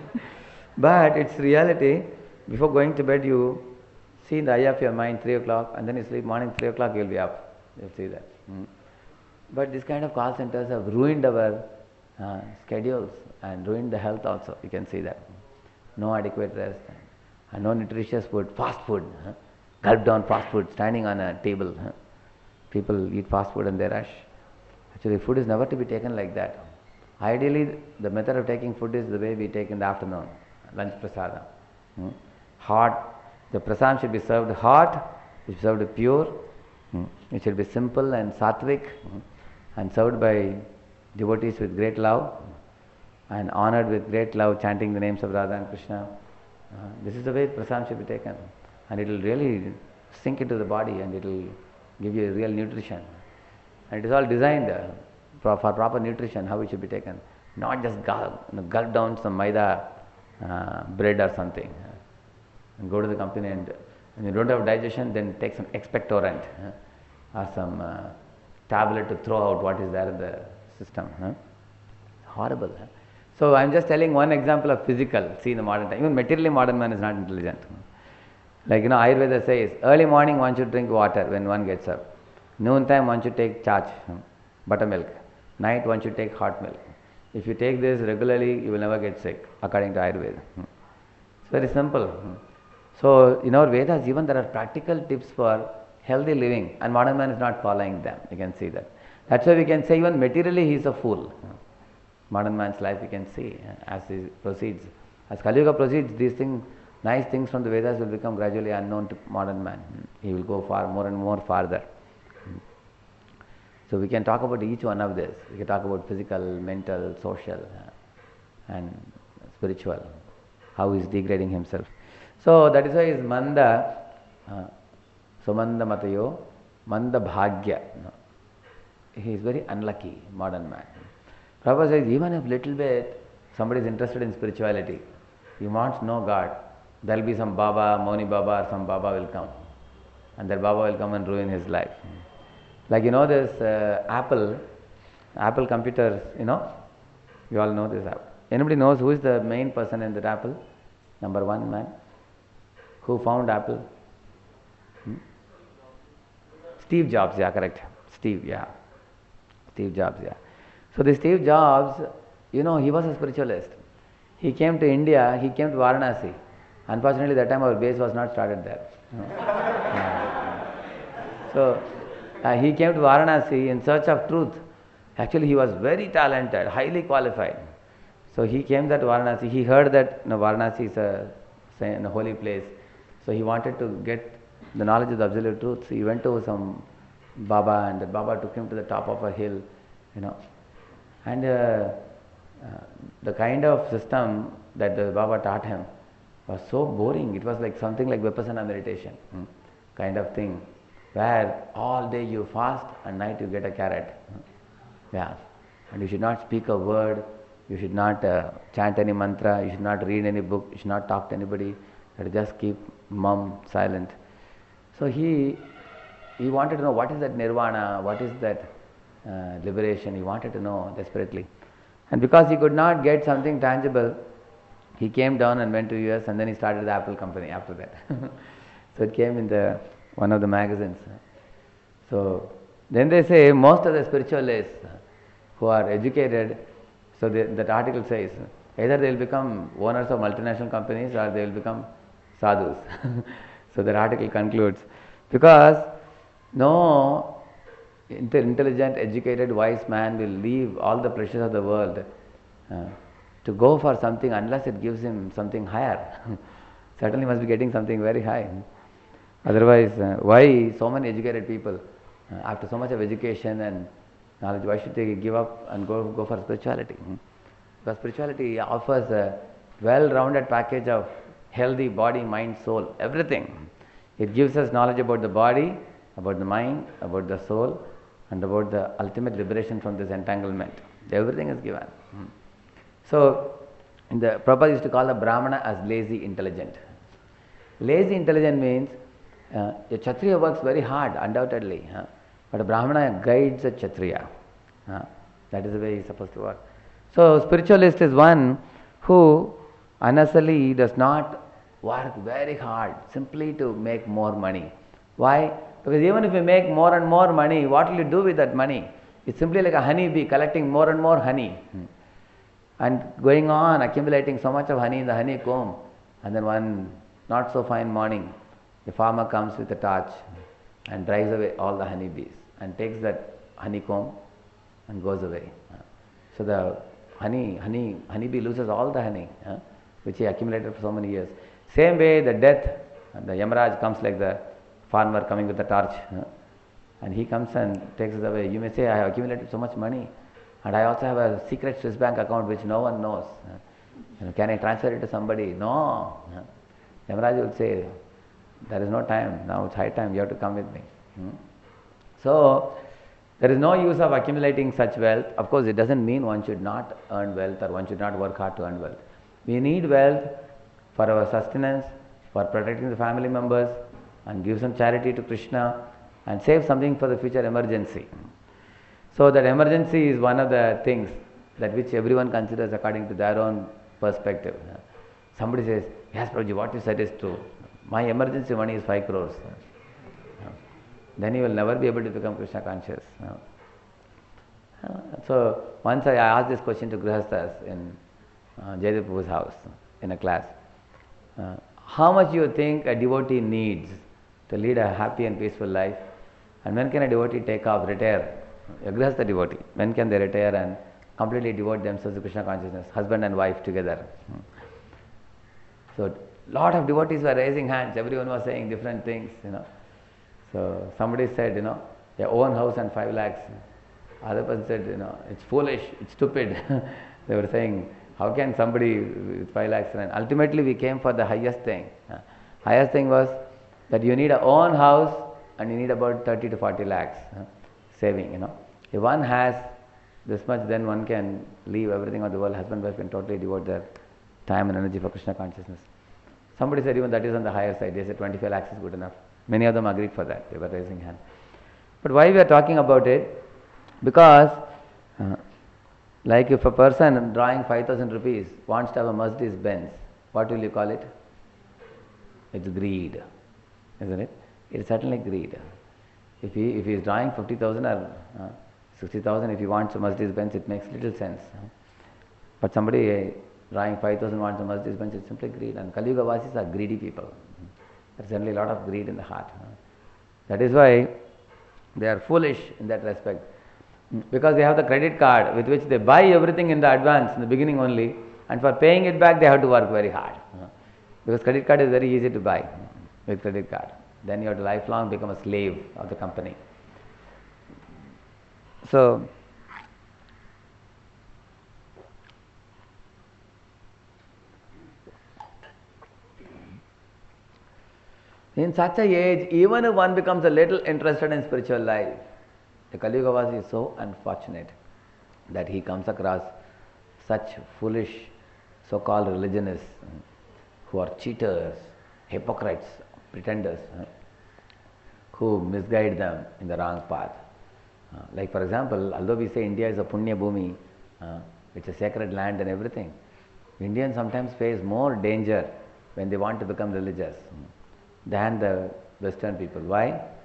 [SPEAKER 1] But it's reality. Before going to bed, you see in the eye of your mind three o'clock, and then you sleep morning three o'clock, you'll be up. You'll see that. Hmm. But this kind of call centers have ruined our uh, schedules and ruined the health also. You can see that. No adequate rest and no nutritious food, fast food. Huh? Gulp down fast food, standing on a table. Huh? People eat fast food and they rush. Actually, food is never to be taken like that. Ideally, the method of taking food is the way we take in the afternoon, lunch prasadam. Hmm? Hot, the prasadam should be served hot, it should be served pure, hmm? It should be simple and sattvic, hmm? And served by devotees with great love and honored with great love, chanting the names of Radha and Krishna. Uh, this is the way prasadam should be taken, and it will really sink into the body and it will give you real nutrition. And it is all designed uh, for, for proper nutrition, how it should be taken. Not just gulp, you know, gulp down some maida uh, bread or something. Uh, and go to the company and when you don't have digestion, then take some expectorant uh, or some uh, tablet to throw out what is there in the system. Huh? Horrible. Huh? So I am just telling one example of physical. See, in the modern time, even materially modern man is not intelligent. Like, you know, Ayurveda says, early morning one should drink water when one gets up. Noon time one should take chach, buttermilk. Night one should take hot milk. If you take this regularly, you will never get sick, according to Ayurveda. It's very simple. So in our Vedas, even there are practical tips for healthy living, and modern man is not following them. You can see that. That's why we can say even materially he is a fool. Modern man's life, you can see as he proceeds. As Kali Yuga proceeds, these things, nice things from the Vedas will become gradually unknown to modern man. He will go far more and more farther. So we can talk about each one of this. We can talk about physical, mental, social, and spiritual. How he is degrading himself. So that is why is Manda, uh, so Manda Matayo, Manda Bhagya. No. He is very unlucky, modern man. Prabhupada says, even if little bit somebody is interested in spirituality, he wants to know God, there will be some Baba, Moni Baba or some Baba will come. And that Baba will come and ruin his life. Like, you know, this uh, Apple, Apple computers, you know, you all know this Apple. Anybody knows who is the main person in that Apple? Number one man. Who found Apple? Hmm? Steve Jobs, yeah, correct. Steve, yeah. Steve Jobs, yeah. So the Steve Jobs, you know, he was a spiritualist. He came to India, he came to Varanasi. Unfortunately, that time our base was not started there. yeah. So uh, he came to Varanasi in search of truth. Actually, he was very talented, highly qualified. So he came to Varanasi. He heard that you know, Varanasi is a, a holy place. So he wanted to get the knowledge of the absolute truth. So he went to some Baba, and the Baba took him to the top of a hill, you know. And uh, uh, the kind of system that the Baba taught him was so boring. It was like something like Vipassana meditation hmm, kind of thing, where all day you fast and night you get a carrot. Yeah. And you should not speak a word, you should not uh, chant any mantra, you should not read any book, you should not talk to anybody, you should just keep mum, silent. So he he wanted to know what is that nirvana, what is that uh, liberation, he wanted to know desperately. And because he could not get something tangible, he came down and went to U S and then he started the Apple company after that. So it came in the one of the magazines. So Then they say most of the spiritualists who are educated, so they, that article says, either they will become owners of multinational companies or they will become sadhus. So that article concludes, because no intelligent, educated, wise man will leave all the pleasures of the world uh, to go for something unless it gives him something higher. Certainly must be getting something very high. Otherwise, uh, why so many educated people, uh, after so much of education and knowledge, why should they give up and go, go for spirituality? Hmm? Because spirituality offers a well-rounded package of healthy body, mind, soul, everything. It gives us knowledge about the body, about the mind, about the soul, and about the ultimate liberation from this entanglement. Everything is given. Hmm. So, in the Prabhupada used to call the Brahmana as lazy intelligent. Lazy intelligent means uh, a Kshatriya works very hard, undoubtedly, huh? But a Brahmana guides a Kshatriya. Huh? That is the way he is supposed to work. So, spiritualist is one who unnecessarily does not work very hard simply to make more money. Why? Because even if you make more and more money, what will you do with that money? It's simply like a honeybee collecting more and more honey. Hmm. And going on accumulating so much of honey in the honeycomb, and then one not so fine morning, the farmer comes with a torch and drives away all the honeybees and takes that honeycomb and goes away. So the honey, honey, honeybee loses all the honey, uh, which he accumulated for so many years. Same way, the death, the Yamaraj comes like the farmer coming with a torch, uh, and he comes and takes it away. You may say, I have accumulated so much money, and I also have a secret Swiss bank account which no one knows. Uh, you know, can I transfer it to somebody? No. Uh, Yamaraj will say, there is no time. Now it's high time. You have to come with me. Hmm? So there is no use of accumulating such wealth. Of course, it doesn't mean one should not earn wealth or one should not work hard to earn wealth. We need wealth for our sustenance, for protecting the family members, and give some charity to Krishna, and save something for the future emergency. So that emergency is one of the things that which everyone considers according to their own perspective. Somebody says, yes, Prabhuji, what you said is true. My emergency money is five crores. Then he will never be able to become Krishna conscious. So once I asked this question to Grihasthas in uh, Jaydev Prabhu's house in a class. Uh, how much you think a devotee needs to lead a happy and peaceful life, and when can a devotee take off, retire? A Grihastha devotee, when can they retire and completely devote themselves to Krishna consciousness, husband and wife together? So lot of devotees were raising hands, everyone was saying different things, you know. So somebody said, you know, their own house and five lakhs. Other person said, you know, it's foolish, it's stupid. They were saying, how can somebody with five lakhs run? Ultimately we came for the highest thing. Uh, highest thing was that you need a own house and you need about thirty to forty lakhs uh, saving, you know. If one has this much, then one can leave everything on the world, husband and wife can totally devote their time and energy for Krishna consciousness. Somebody said even that is on the higher side. They said twenty-five lakhs is good enough. Many of them agreed for that. They were raising hands. But why we are talking about it? Because uh, like if a person drawing five thousand rupees wants to have a Mercedes Benz, what will you call it? It's greed, isn't it? It's certainly greed. If he, if he is drawing fifty thousand or uh, sixty thousand, if he wants a Mercedes Benz, it makes little sense. But somebody uh, drawing five thousand wants a Mercedes Benz, it's simply greed. And Kali Yuga Vasis are greedy people. There's certainly a lot of greed in the heart. That is why they are foolish in that respect. Because they have the credit card with which they buy everything in the advance, in the beginning only, and for paying it back they have to work very hard. Because credit card is very easy to buy with credit card. Then you have to lifelong become a slave of the company. So, in such a age, even if one becomes a little interested in spiritual life, the Kali Yuga Vasi is so unfortunate that he comes across such foolish so-called religionists who are cheaters, hypocrites, pretenders, who misguide them in the wrong path. Uh, like for example, although we say India is a Punya Bhumi, uh, it's a sacred land and everything, Indians sometimes face more danger when they want to become religious than the Western people. Why?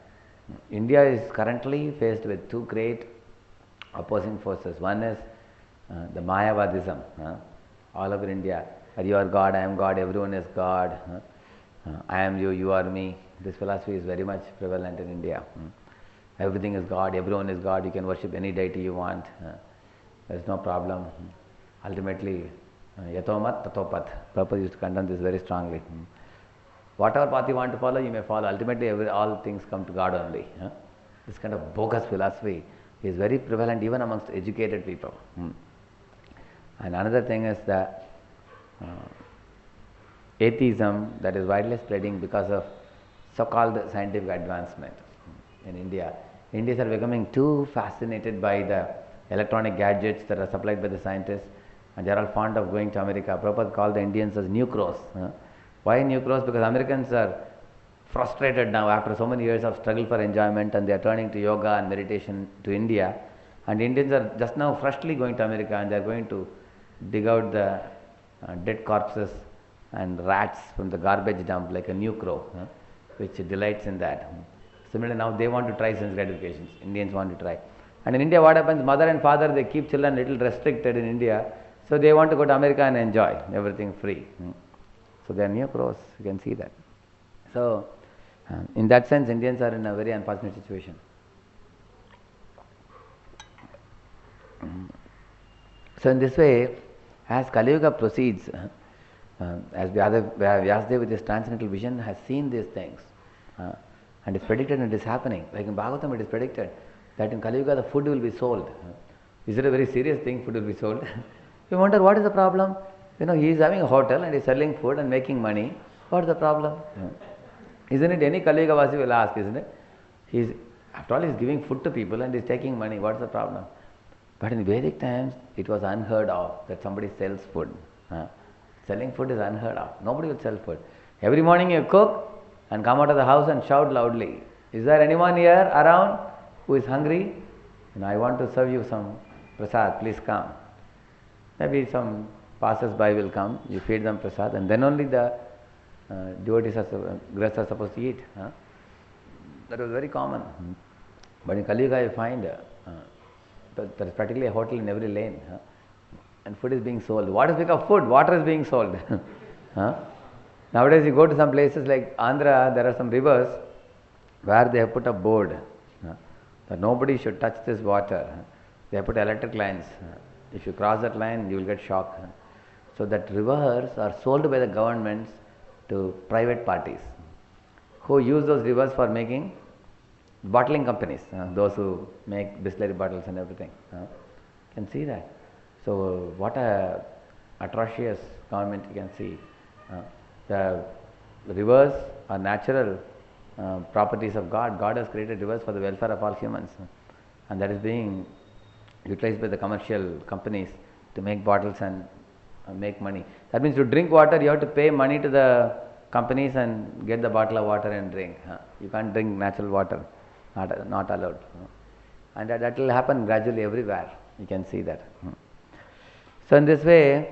[SPEAKER 1] India is currently faced with two great opposing forces. One is uh, the Mayavadism, uh, all over India. You are God, I am God, everyone is God. Uh, uh, I am you, you are me. This philosophy is very much prevalent in India. Uh, everything is God, everyone is God. You can worship any deity you want. Uh, there is no problem. Ultimately, yatomat tatopat. Prabhupada used to condemn this very strongly. Whatever path you want to follow, you may follow. Ultimately, every, all things come to God only. Huh? This kind of bogus philosophy is very prevalent even amongst educated people. Hmm. And another thing is that uh, atheism that is widely spreading because of so-called scientific advancement in India. Indians are becoming too fascinated by the electronic gadgets that are supplied by the scientists, and they are all fond of going to America. Prabhupada called the Indians as Negroes. Huh? Why Negroes? Because Americans are frustrated now after so many years of struggle for enjoyment, and they are turning to yoga and meditation to India. And Indians are just now freshly going to America, and they are going to dig out the uh, dead corpses and rats from the garbage dump like a new crow, huh? which delights in that. Similarly, now they want to try sense gratifications. Indians want to try. And in India, what happens? Mother and father, they keep children little restricted in India, so they want to go to America and enjoy everything free. So they are new crows. You can see that. So, uh, in that sense, Indians are in a very unfortunate situation. So, in this way, as Kali Yuga proceeds, uh, as Vyasadeva with his transcendental vision has seen these things, uh, and it's predicted and it is happening. Like in Bhagavatam, it is predicted that in Kali Yuga the food will be sold. Is it a very serious thing? Food will be sold. You wonder what is the problem? You know, he is having a hotel and he is selling food and making money. What is the problem? Yeah. Isn't it? Any Kali Yuga Vasi will ask, isn't it? He is, after all, he is giving food to people and he is taking money. What is the problem? But in Vedic times, it was unheard of that somebody sells food. Uh, selling food is unheard of. Nobody will sell food. Every morning you cook and come out of the house and shout loudly. Is there anyone here around who is hungry? You know, I want to serve you some prasad. Please come. Maybe some passers-by will come. You feed them prasad, and then only the uh, devotees are, grahasthas are supposed to eat. Huh? That was very common. Hmm. But in Kali Yuga, you find uh, there is practically a hotel in every lane, huh? And food is being sold. What is because of food? Water is being sold. Huh? Nowadays, you go to some places like Andhra, there are some rivers where they have put a board huh? that nobody should touch this water. Huh? They have put electric lines. Huh? If you cross that line, you will get shocked. Huh? So that rivers are sold by the governments to private parties who use those rivers for making bottling companies, uh, those who make Bisleri bottles and everything. Uh, you can see that. So what a atrocious government you can see. Uh, the rivers are natural uh, properties of God. God has created rivers for the welfare of all humans, uh, and that is being utilized by the commercial companies to make bottles and uh, make money. That means to drink water, you have to pay money to the companies and get the bottle of water and drink. Uh, you can't drink natural water. Not, not allowed. And that, that will happen gradually everywhere. You can see that. So in this way,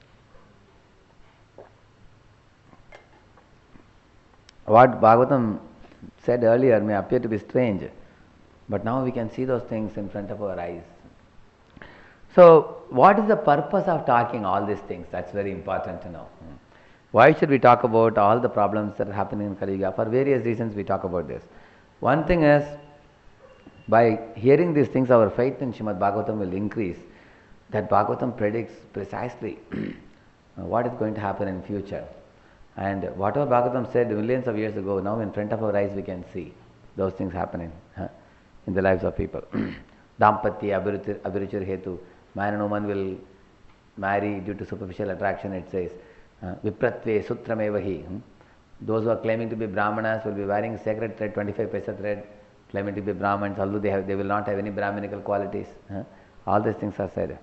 [SPEAKER 1] what Bhagavatam said earlier may appear to be strange, but now we can see those things in front of our eyes. So what is the purpose of talking all these things? That's very important to know. Why should we talk about all the problems that are happening in Kali Yuga? For various reasons we talk about this. One thing is, by hearing these things, our faith in Srimad Bhagavatam will increase. That Bhagavatam predicts precisely what is going to happen in future. And whatever Bhagavatam said millions of years ago, now in front of our eyes we can see those things happening huh, in the lives of people. Dampatya abhiruchir hetu. Man and woman will marry due to superficial attraction, it says. Vipratve sutramevahi. Hmm? Those who are claiming to be Brahmanas will be wearing sacred thread, twenty-five paisa thread, claiming to be Brahmins, although they have, they will not have any Brahminical qualities. Huh? All these things are said.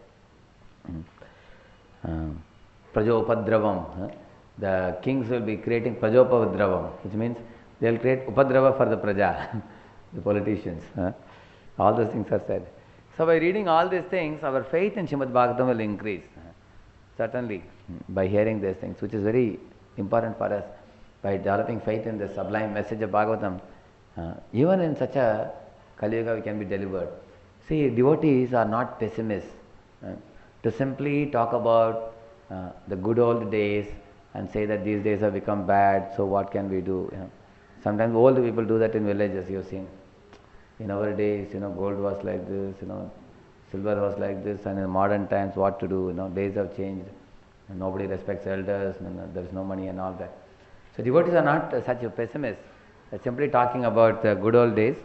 [SPEAKER 1] Prajopadravam. Huh? The kings will be creating Prajopadravam, which means they will create Upadrava for the Praja, the politicians. Huh? All those things are said. So by reading all these things, our faith in Srimad Bhagavatam will increase. Huh? Certainly, by hearing these things, which is very important for us. By developing faith in the sublime message of Bhagavatam, Uh, even in such a Kali Yuga, we can be delivered. See, devotees are not pessimists. Uh, to simply talk about uh, the good old days and say that these days have become bad, so what can we do? You know, sometimes old people do that in villages. You've seen. In our days, you know, gold was like this, you know, silver was like this, and in modern times, what to do? You know, days have changed. And nobody respects elders, and there is no money and all that. So devotees are not uh, such a pessimist. They're simply talking about the good old days.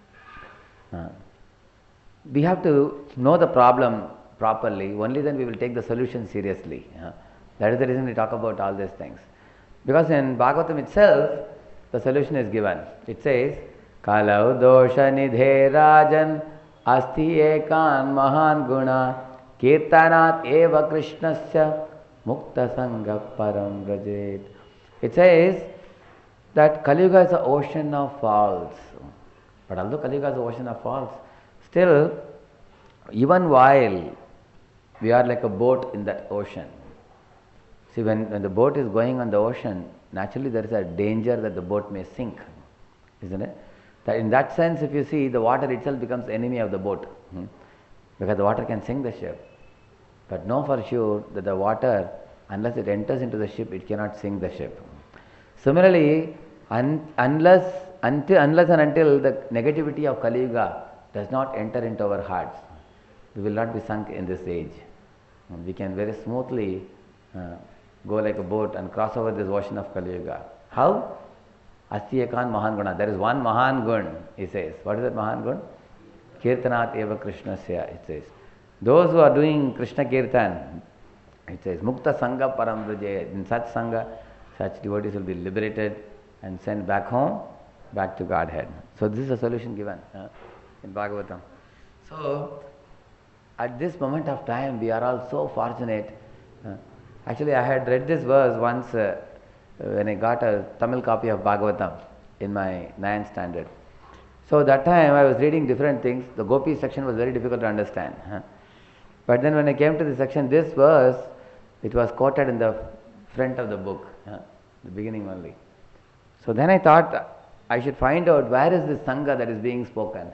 [SPEAKER 1] Uh, we have to know the problem properly. Only then we will take the solution seriously. Uh, that is the reason we talk about all these things. Because in Bhagavatam itself, the solution is given. It says, Kalau dosha nidhe rajan asti ekan mahan guna kirtanat eva krishnasya mukta sangha param vrajet. It says that Kali Yuga is an ocean of faults. But although Kali Yuga is an ocean of faults, still, even while we are like a boat in that ocean. See, when, when the boat is going on the ocean, naturally there is a danger that the boat may sink, isn't it? That in that sense, if you see, the water itself becomes enemy of the boat, hmm? because the water can sink the ship. But know for sure that the water, unless it enters into the ship, it cannot sink the ship. Similarly, un, unless, until, unless and until the negativity of Kali Yuga does not enter into our hearts, we will not be sunk in this age. We can very smoothly uh, go like a boat and cross over this ocean of Kali Yuga. How? Asti ekan mahan guna. There is one mahan gun, he says. What is that mahan gun? Kirtanat eva krishnasya, it says. Those who are doing Krishna Kirtan, it says, Mukta Sangha Param Vraje. In such Sangha, such devotees will be liberated and sent back home, back to Godhead. So this is a solution given uh, in Bhagavatam. So, at this moment of time, we are all so fortunate. Uh, actually, I had read this verse once uh, when I got a Tamil copy of Bhagavatam in my ninth standard. So that time I was reading different things. The Gopi section was very difficult to understand. Huh? But then when I came to the section, this verse, it was quoted in the front of the book, huh? The beginning only. So then I thought I should find out where is this Sangha that is being spoken.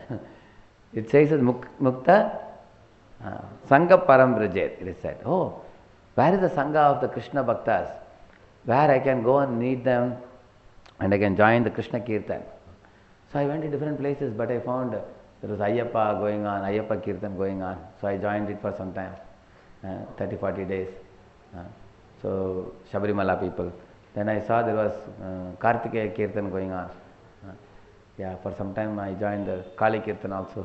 [SPEAKER 1] It says as Mukta uh, Sangha Param Vrajet, it is said. Oh, where is the Sangha of the Krishna Bhaktas? Where I can go and meet them and I can join the Krishna Kirtan. So I went to different places, but I found there was Ayyappa going on, Ayyappa Kirtan going on. So I joined it for some time, uh, thirty to forty days. Uh, so Shabarimala people. Then I saw there was uh, Kartikeya Kirtan going on. Uh, yeah, for some time I joined the Kali Kirtan also.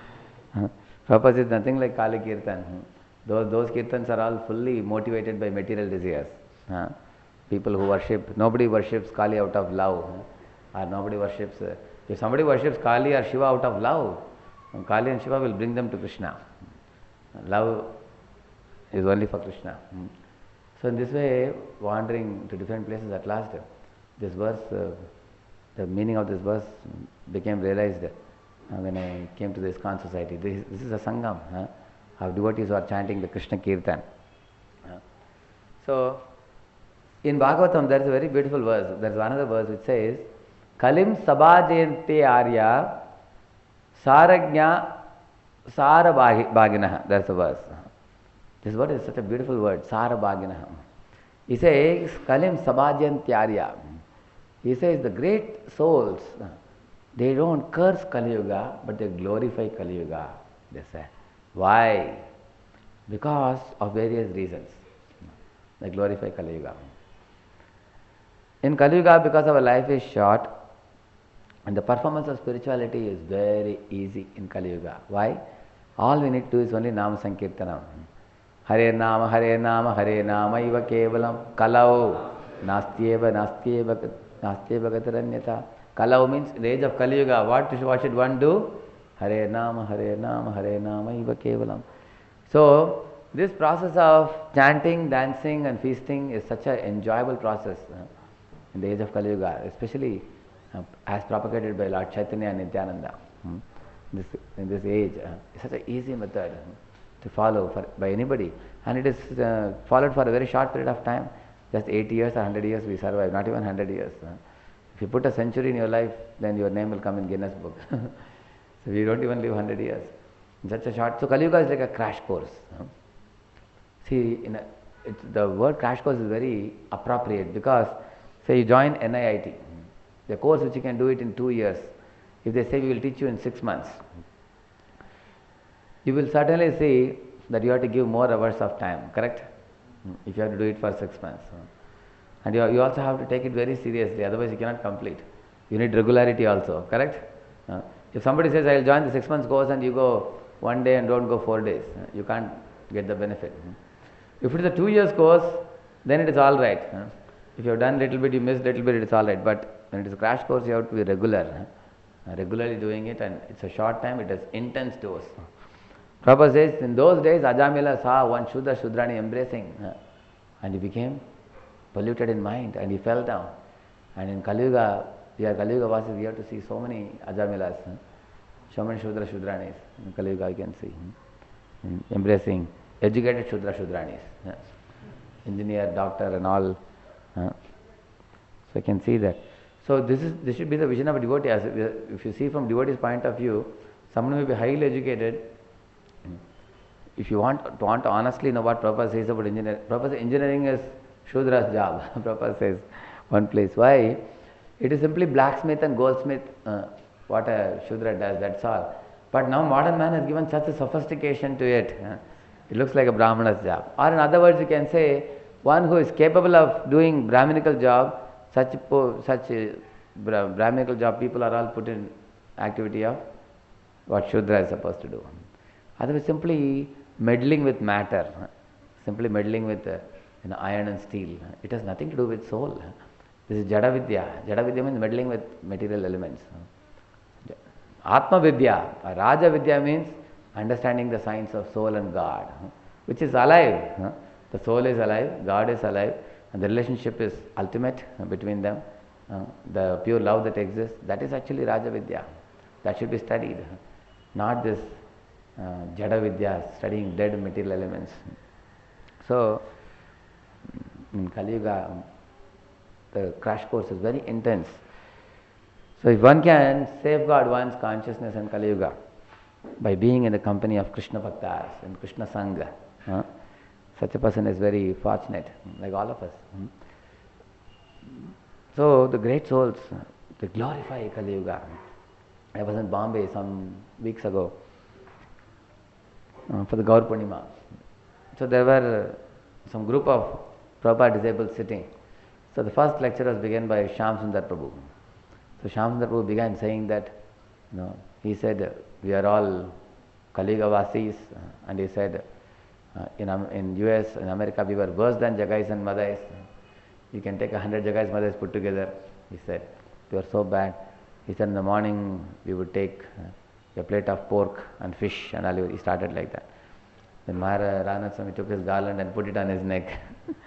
[SPEAKER 1] Purpose is nothing like Kali Kirtan. Those, those Kirtans are all fully motivated by material desires. Uh, people who worship, nobody worships Kali out of love. Uh, or nobody worships, uh, if somebody worships Kali or Shiva out of love, Kali and Shiva will bring them to Krishna. Love is only for Krishna. Hmm. So in this way, wandering to different places, at last, this verse, uh, the meaning of this verse became realized uh, when I came to the ISKCON society. This, this is a Sangam huh, of devotees who are chanting the Krishna Kirtan. Uh, so, in Bhagavatam, there is a very beautiful verse. There is another verse which says, Kalim sabhajente arya saragnya sarabhaginaha. That's the verse. This word is such a beautiful word, sarabhaginaha. He says, Kalim sabhajente arya. He says, the great souls, they don't curse Kali Yuga, but they glorify Kali Yuga. They say. Why? Because of various reasons. They glorify Kali Yuga. In Kali Yuga, because our life is short, and the performance of spirituality is very easy in Kali Yuga. Why? All we need to do is only Nama Sankirtanam. Hare Nama, Hare Nama, Hare Nama, Iva Kevalam, Kalau, Nastyeva, Nastyeva, Nastyeva Gataranyata. Kalau means in the age of Kali Yuga, what, what should one do? Hare Nama, Hare Nama, Hare Nama, Iva Kevalam. So, this process of chanting, dancing and feasting is such an enjoyable process uh, in the age of Kali Yuga, especially uh, as propagated by Lord Chaitanya and Nityananda. Hmm. This, in this age, uh, it's such an easy method uh, to follow for, by anybody, and it is uh, followed for a very short period of time. Just eighty years or one hundred years we survive, not even one hundred years. Uh. If you put a century in your life, then your name will come in Guinness book. So we don't even live one hundred years. Such a short. So Kali Yuga is like a crash course. See, in a, it's, the word crash course is very appropriate because, say you join N I I T, the course which you can do it in two years. If they say we will teach you in six months, you will certainly see that you have to give more hours of time, correct? If you have to do it for six months. And you, you also have to take it very seriously, otherwise you cannot complete. You need regularity also, correct? Uh, if somebody says, I will join the six months course and you go one day and don't go four days, uh, you can't get the benefit. If it is a two years course, then it is all right. Uh, if you have done little bit, you missed little bit, it is all right. But when it is a crash course, you have to be regular. Uh, regularly doing it, and it's a short time, it is intense dose. Prabhupada says, in those days, Ajamila saw one Shudra Shudrani embracing, uh, and he became polluted in mind, and he fell down. And in Kali Yuga, we are Kali Yuga Vasis, we have to see so many Ajamilas, uh, so many Shudra Shudranis. In Kali Yuga, you can see uh, embracing educated Shudra Shudranis, uh, engineer, doctor, and all. Uh, so you can see that. So this is this should be the vision of a devotee. As if you see from devotee's point of view, someone may be highly educated. If you want to, want to honestly know what Prabhupada says about engineering, Prabhupada says engineering is Shudra's job. Prabhupada says one place. Why? It is simply blacksmith and goldsmith, uh, what a Shudra does, that's all. But now modern man has given such a sophistication to it. Uh, it looks like a Brahmana's job. Or in other words, you can say, one who is capable of doing Brahminical job, such po, such a Brahminical job, people are all put in activity of what Shudra is supposed to do. Otherwise, simply meddling with matter, simply meddling with uh, you know, iron and steel. It has nothing to do with soul. This is Jada Vidya. Jada Vidya means meddling with material elements. Atma Vidya, Raja Vidya means understanding the science of soul and God, which is alive. The soul is alive, God is alive, and the relationship is ultimate between them. Uh, the pure love that exists, that is actually Raja Vidya. That should be studied, not this uh, Jada Vidya, studying dead material elements. So, in Kali Yuga, the crash course is very intense. So, if one can safeguard one's consciousness in Kali Yuga by being in the company of Krishna Bhaktas and Krishna Sangha, uh, such a person is very fortunate, like all of us. So, the great souls, they glorify Kali Yuga. I was in Bombay some weeks ago uh, for the Gaur Purnima. So, there were uh, some group of Prabhupada disabled sitting. So, the first lecture was begun by Shyam Sundar Prabhu. So, Shyam Sundar Prabhu began saying that, you know, he said, we are all Kali Yuga Vasis, uh, and he said, uh, in, um, in U S, in America, we were worse than Jagais and Madais. You can take a hundred Jagais, Madais put together. He said, we are so bad. He said, in the morning, we would take uh, a plate of pork and fish and olive. He started like that. Then Maharaj Ranath Swami took his garland and put it on his neck.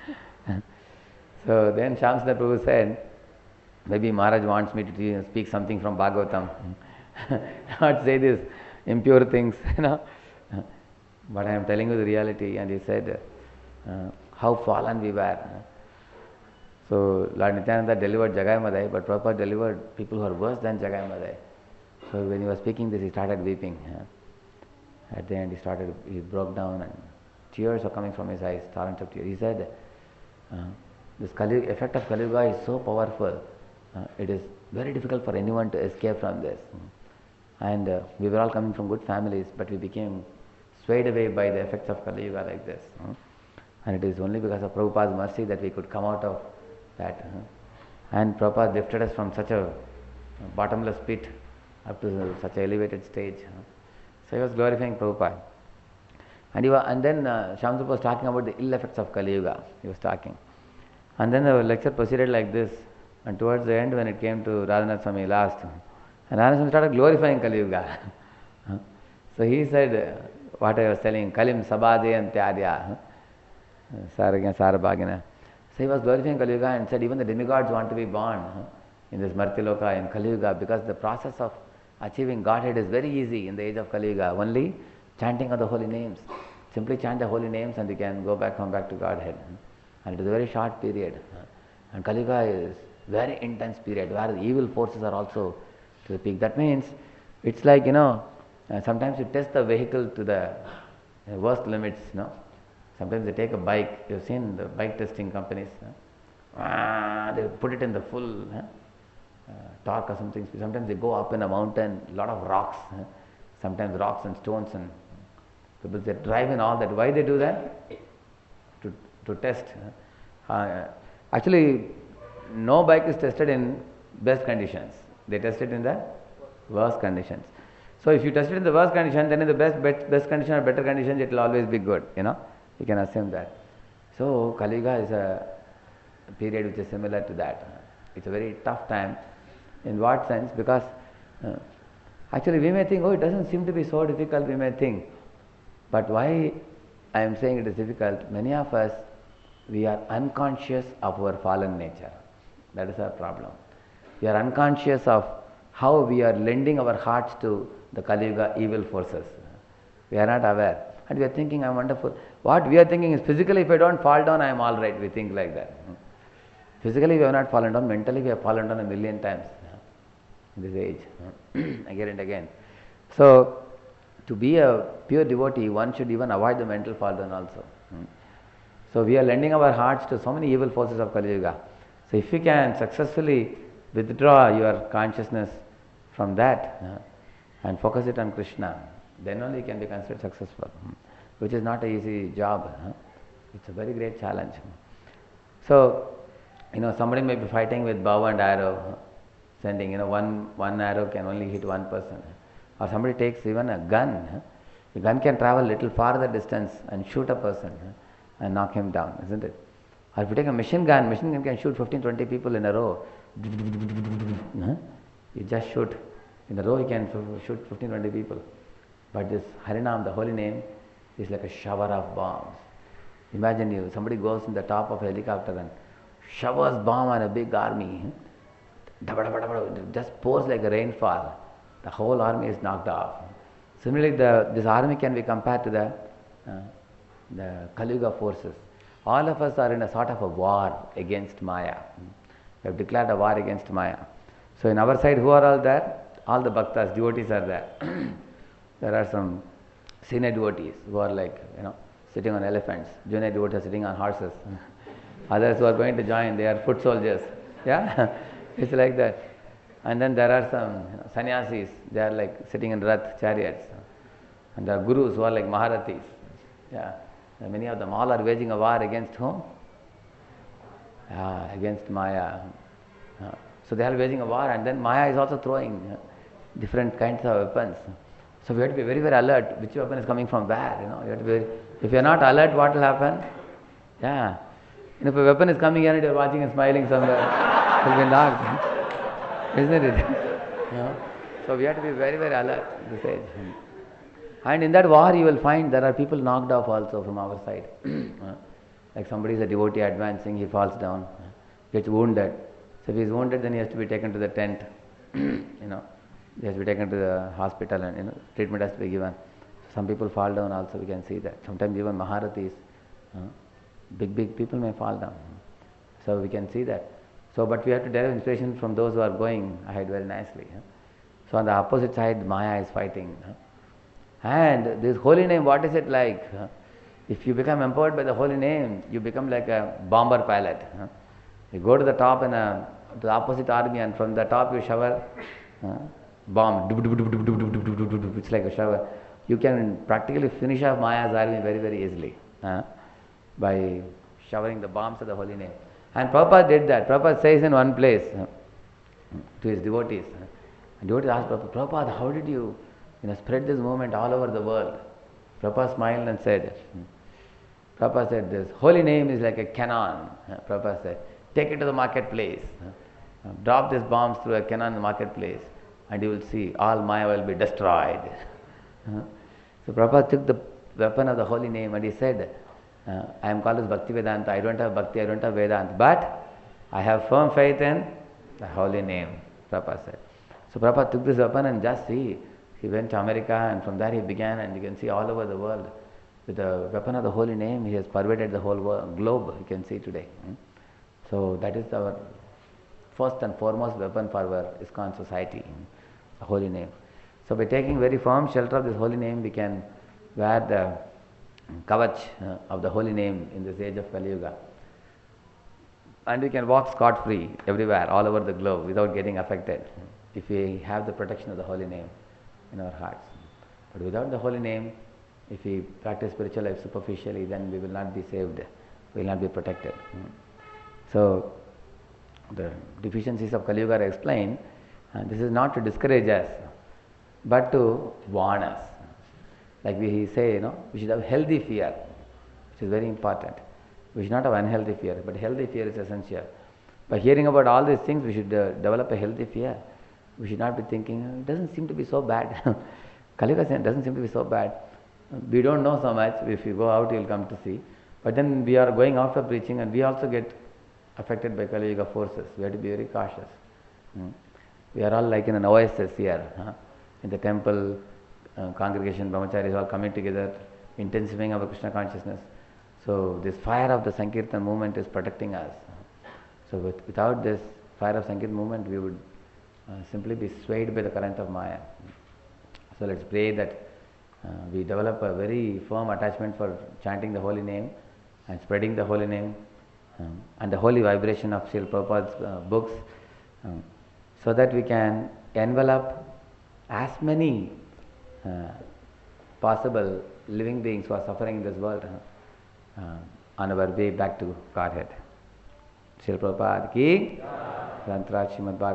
[SPEAKER 1] So then Shyam Sundar Prabhu said, maybe Maharaj wants me to speak something from Bhagavatam, not say these impure things, you know. But I am telling you the reality. And he said, uh, how fallen we were. So Lord Nityananda delivered Jagai Madai, but Prabhupada delivered people who are worse than Jagai Madai. So when he was speaking this, he started weeping. At the end, he started, he broke down, and tears were coming from his eyes, torrent of tears. He said, uh, this Kali, effect of Kali Yuga is so powerful. Uh, it is very difficult for anyone to escape from this. And uh, we were all coming from good families, but we became swayed away by the effects of Kali Yuga like this. Uh, and it is only because of Prabhupada's mercy that we could come out of that. Uh, and Prabhupada lifted us from such a bottomless pit up to such an elevated stage. Uh, so he was glorifying Prabhupada. And, he was, and then uh, Shyam Sundar was talking about the ill effects of Kali Yuga. He was talking. And then the lecture proceeded like this. And towards the end, when it came to Radhanath Swami last, and Radhanath Swami started glorifying Kali Yuga. So he said, what I was telling, Kalim Sabade and Tyarya, Saragya Sarabhagina. So he was glorifying Kali Yuga and said, even the demigods want to be born in this Martiloka, in Kali Yuga, because the process of achieving Godhead is very easy in the age of Kali Yuga. Only chanting of the holy names. Simply chant the holy names and you can go back, come back to Godhead. And it is a very short period. And Kali Yuga is very intense period where the evil forces are also to the peak. That means it's like, you know, uh, sometimes you test the vehicle to the uh, worst limits, you know. Sometimes they take a bike, you've seen the bike testing companies, uh, ah, they put it in the full uh, uh, torque or something. Sometimes they go up in a mountain, a lot of rocks, uh, sometimes rocks and stones, and people they drive in all that. Why they do that? To, to test. Uh, uh, actually, no bike is tested in best conditions. They test it in the worst conditions. So if you test it in the worst condition, then in the best best, best condition or better conditions, it will always be good. You know, you can assume that. So Kali Yuga is a period which is similar to that. It's a very tough time. In what sense? Because uh, actually we may think, oh, it doesn't seem to be so difficult. We may think, but why I am saying it is difficult? Many of us, we are unconscious of our fallen nature. That is our problem. We are unconscious of how we are lending our hearts to the Kali Yuga evil forces. We are not aware. And we are thinking, I am wonderful. What we are thinking is, physically, if I don't fall down, I am all right. We think like that. Physically, we have not fallen down. Mentally, we have fallen down a million times in this age, again and again. So, to be a pure devotee, one should even avoid the mental fall down also. So, we are lending our hearts to so many evil forces of Kali Yuga. So, if you can successfully withdraw your consciousness from that uh, and focus it on Krishna, then only you can be considered successful, which is not an easy job. Uh, it's a very great challenge. So, you know, somebody may be fighting with bow and arrow, sending, you know, one, one arrow can only hit one person. Or somebody takes even a gun. Uh, the gun can travel a little farther distance and shoot a person uh, and knock him down, isn't it? Or if you take a machine gun, machine gun can shoot fifteen, twenty people in a row. You just shoot. In a row you can shoot fifteen, twenty people. But this Harinam, the holy name, is like a shower of bombs. Imagine you, somebody goes in the top of a helicopter and showers bomb on a big army. It just pours like a rainfall. The whole army is knocked off. Similarly, the, this army can be compared to the, uh, the Kali Yuga forces. All of us are in a sort of a war against Maya. We have declared a war against Maya. So in our side, who are all there? All the bhaktas, devotees are there. There are some senior devotees who are like, you know, sitting on elephants. Junior devotees are sitting on horses. Others who are going to join, they are foot soldiers. Yeah, it's like that. And then there are some you know, sannyasis. They are like sitting in rath chariots. And there are gurus who are like maharathis. Yeah, and many of them all are waging a war against whom? Yeah, against Maya. Uh, so they are waging a war, and then Maya is also throwing uh, different kinds of weapons. So we have to be very, very alert. Which weapon is coming from where? You know, you have to be very, if you are not alert, what will happen? Yeah. And if a weapon is coming here and you are watching and smiling somewhere, it will be knocked. Isn't it? You know? So we have to be very, very alert at this age. And in that war, you will find there are people knocked off also from our side. Like somebody is a devotee advancing, he falls down, gets wounded. So if he is wounded, then he has to be taken to the tent. You know, he has to be taken to the hospital, and you know, treatment has to be given. Some people fall down also, we can see that. Sometimes even Maharathis, uh, big, big people may fall down. So we can see that. So, but we have to derive inspiration from those who are going ahead very nicely. Huh? So on the opposite side, Maya is fighting. Huh? And this holy name, what is it like? Huh? If you become empowered by the holy name, you become like a bomber pilot. Huh? You go to the top in a, to the opposite army, and from the top you shower uh, bomb. It's like a shower. You can practically finish off Maya's army very, very easily uh, by showering the bombs of the holy name. And Prabhupada did that. Prabhupada says in one place uh, to his devotees. Uh, and devotees asked Prabhupada, Prabhupada, how did you, you know, spread this movement all over the world? Prabhupada smiled and said, Prabhupada said, this holy name is like a cannon. Uh, Prabhupada said, take it to the marketplace. Uh, drop these bombs through a cannon in the marketplace, and you will see all Maya will be destroyed. Uh, so Prabhupada took the weapon of the holy name and he said, uh, I am called as Bhaktivedanta. I don't have Bhakti, I don't have Vedanta, but I have firm faith in the holy name, Prabhupada said. So Prabhupada took this weapon and just see, he went to America, and from there he began, and you can see all over the world. With the weapon of the holy name, he has pervaded the whole world, globe, you can see today. So that is our first and foremost weapon for our ISKCON society, the holy name. So by taking very firm shelter of this holy name, we can wear the kavach uh, of the holy name in this age of Kali Yuga. And we can walk scot-free everywhere, all over the globe, without getting affected, if we have the protection of the holy name in our hearts. But without the holy name, if we practice spiritual life superficially, then we will not be saved, we will not be protected. So, the deficiencies of Kali Yuga are explained, and this is not to discourage us, but to warn us. Like we say, you know, we should have healthy fear, which is very important. We should not have unhealthy fear, but healthy fear is essential. By hearing about all these things, we should uh, develop a healthy fear. We should not be thinking, it doesn't seem to be so bad. Kali Yuga doesn't seem to be so bad. We don't know so much. If you go out, you will come to see. But then we are going out for preaching, and we also get affected by Kali Yuga forces. We have to be very cautious. Hmm. We are all like in an O S S here. Huh? In the temple, uh, congregation, brahmacharis all coming together, intensifying our Krishna consciousness. So this fire of the Sankirtan movement is protecting us. So with, without this fire of Sankirtan movement, we would uh, simply be swayed by the current of Maya. So let's pray that uh, we develop a very firm attachment for chanting the holy name and spreading the holy name um, and the holy vibration of Srila Prabhupada's uh, books, um, so that we can envelop as many uh, possible living beings who are suffering in this world uh, uh, on our way back to Godhead. Srila Prabhupada ki Granth Raj Srimad Bhagavatam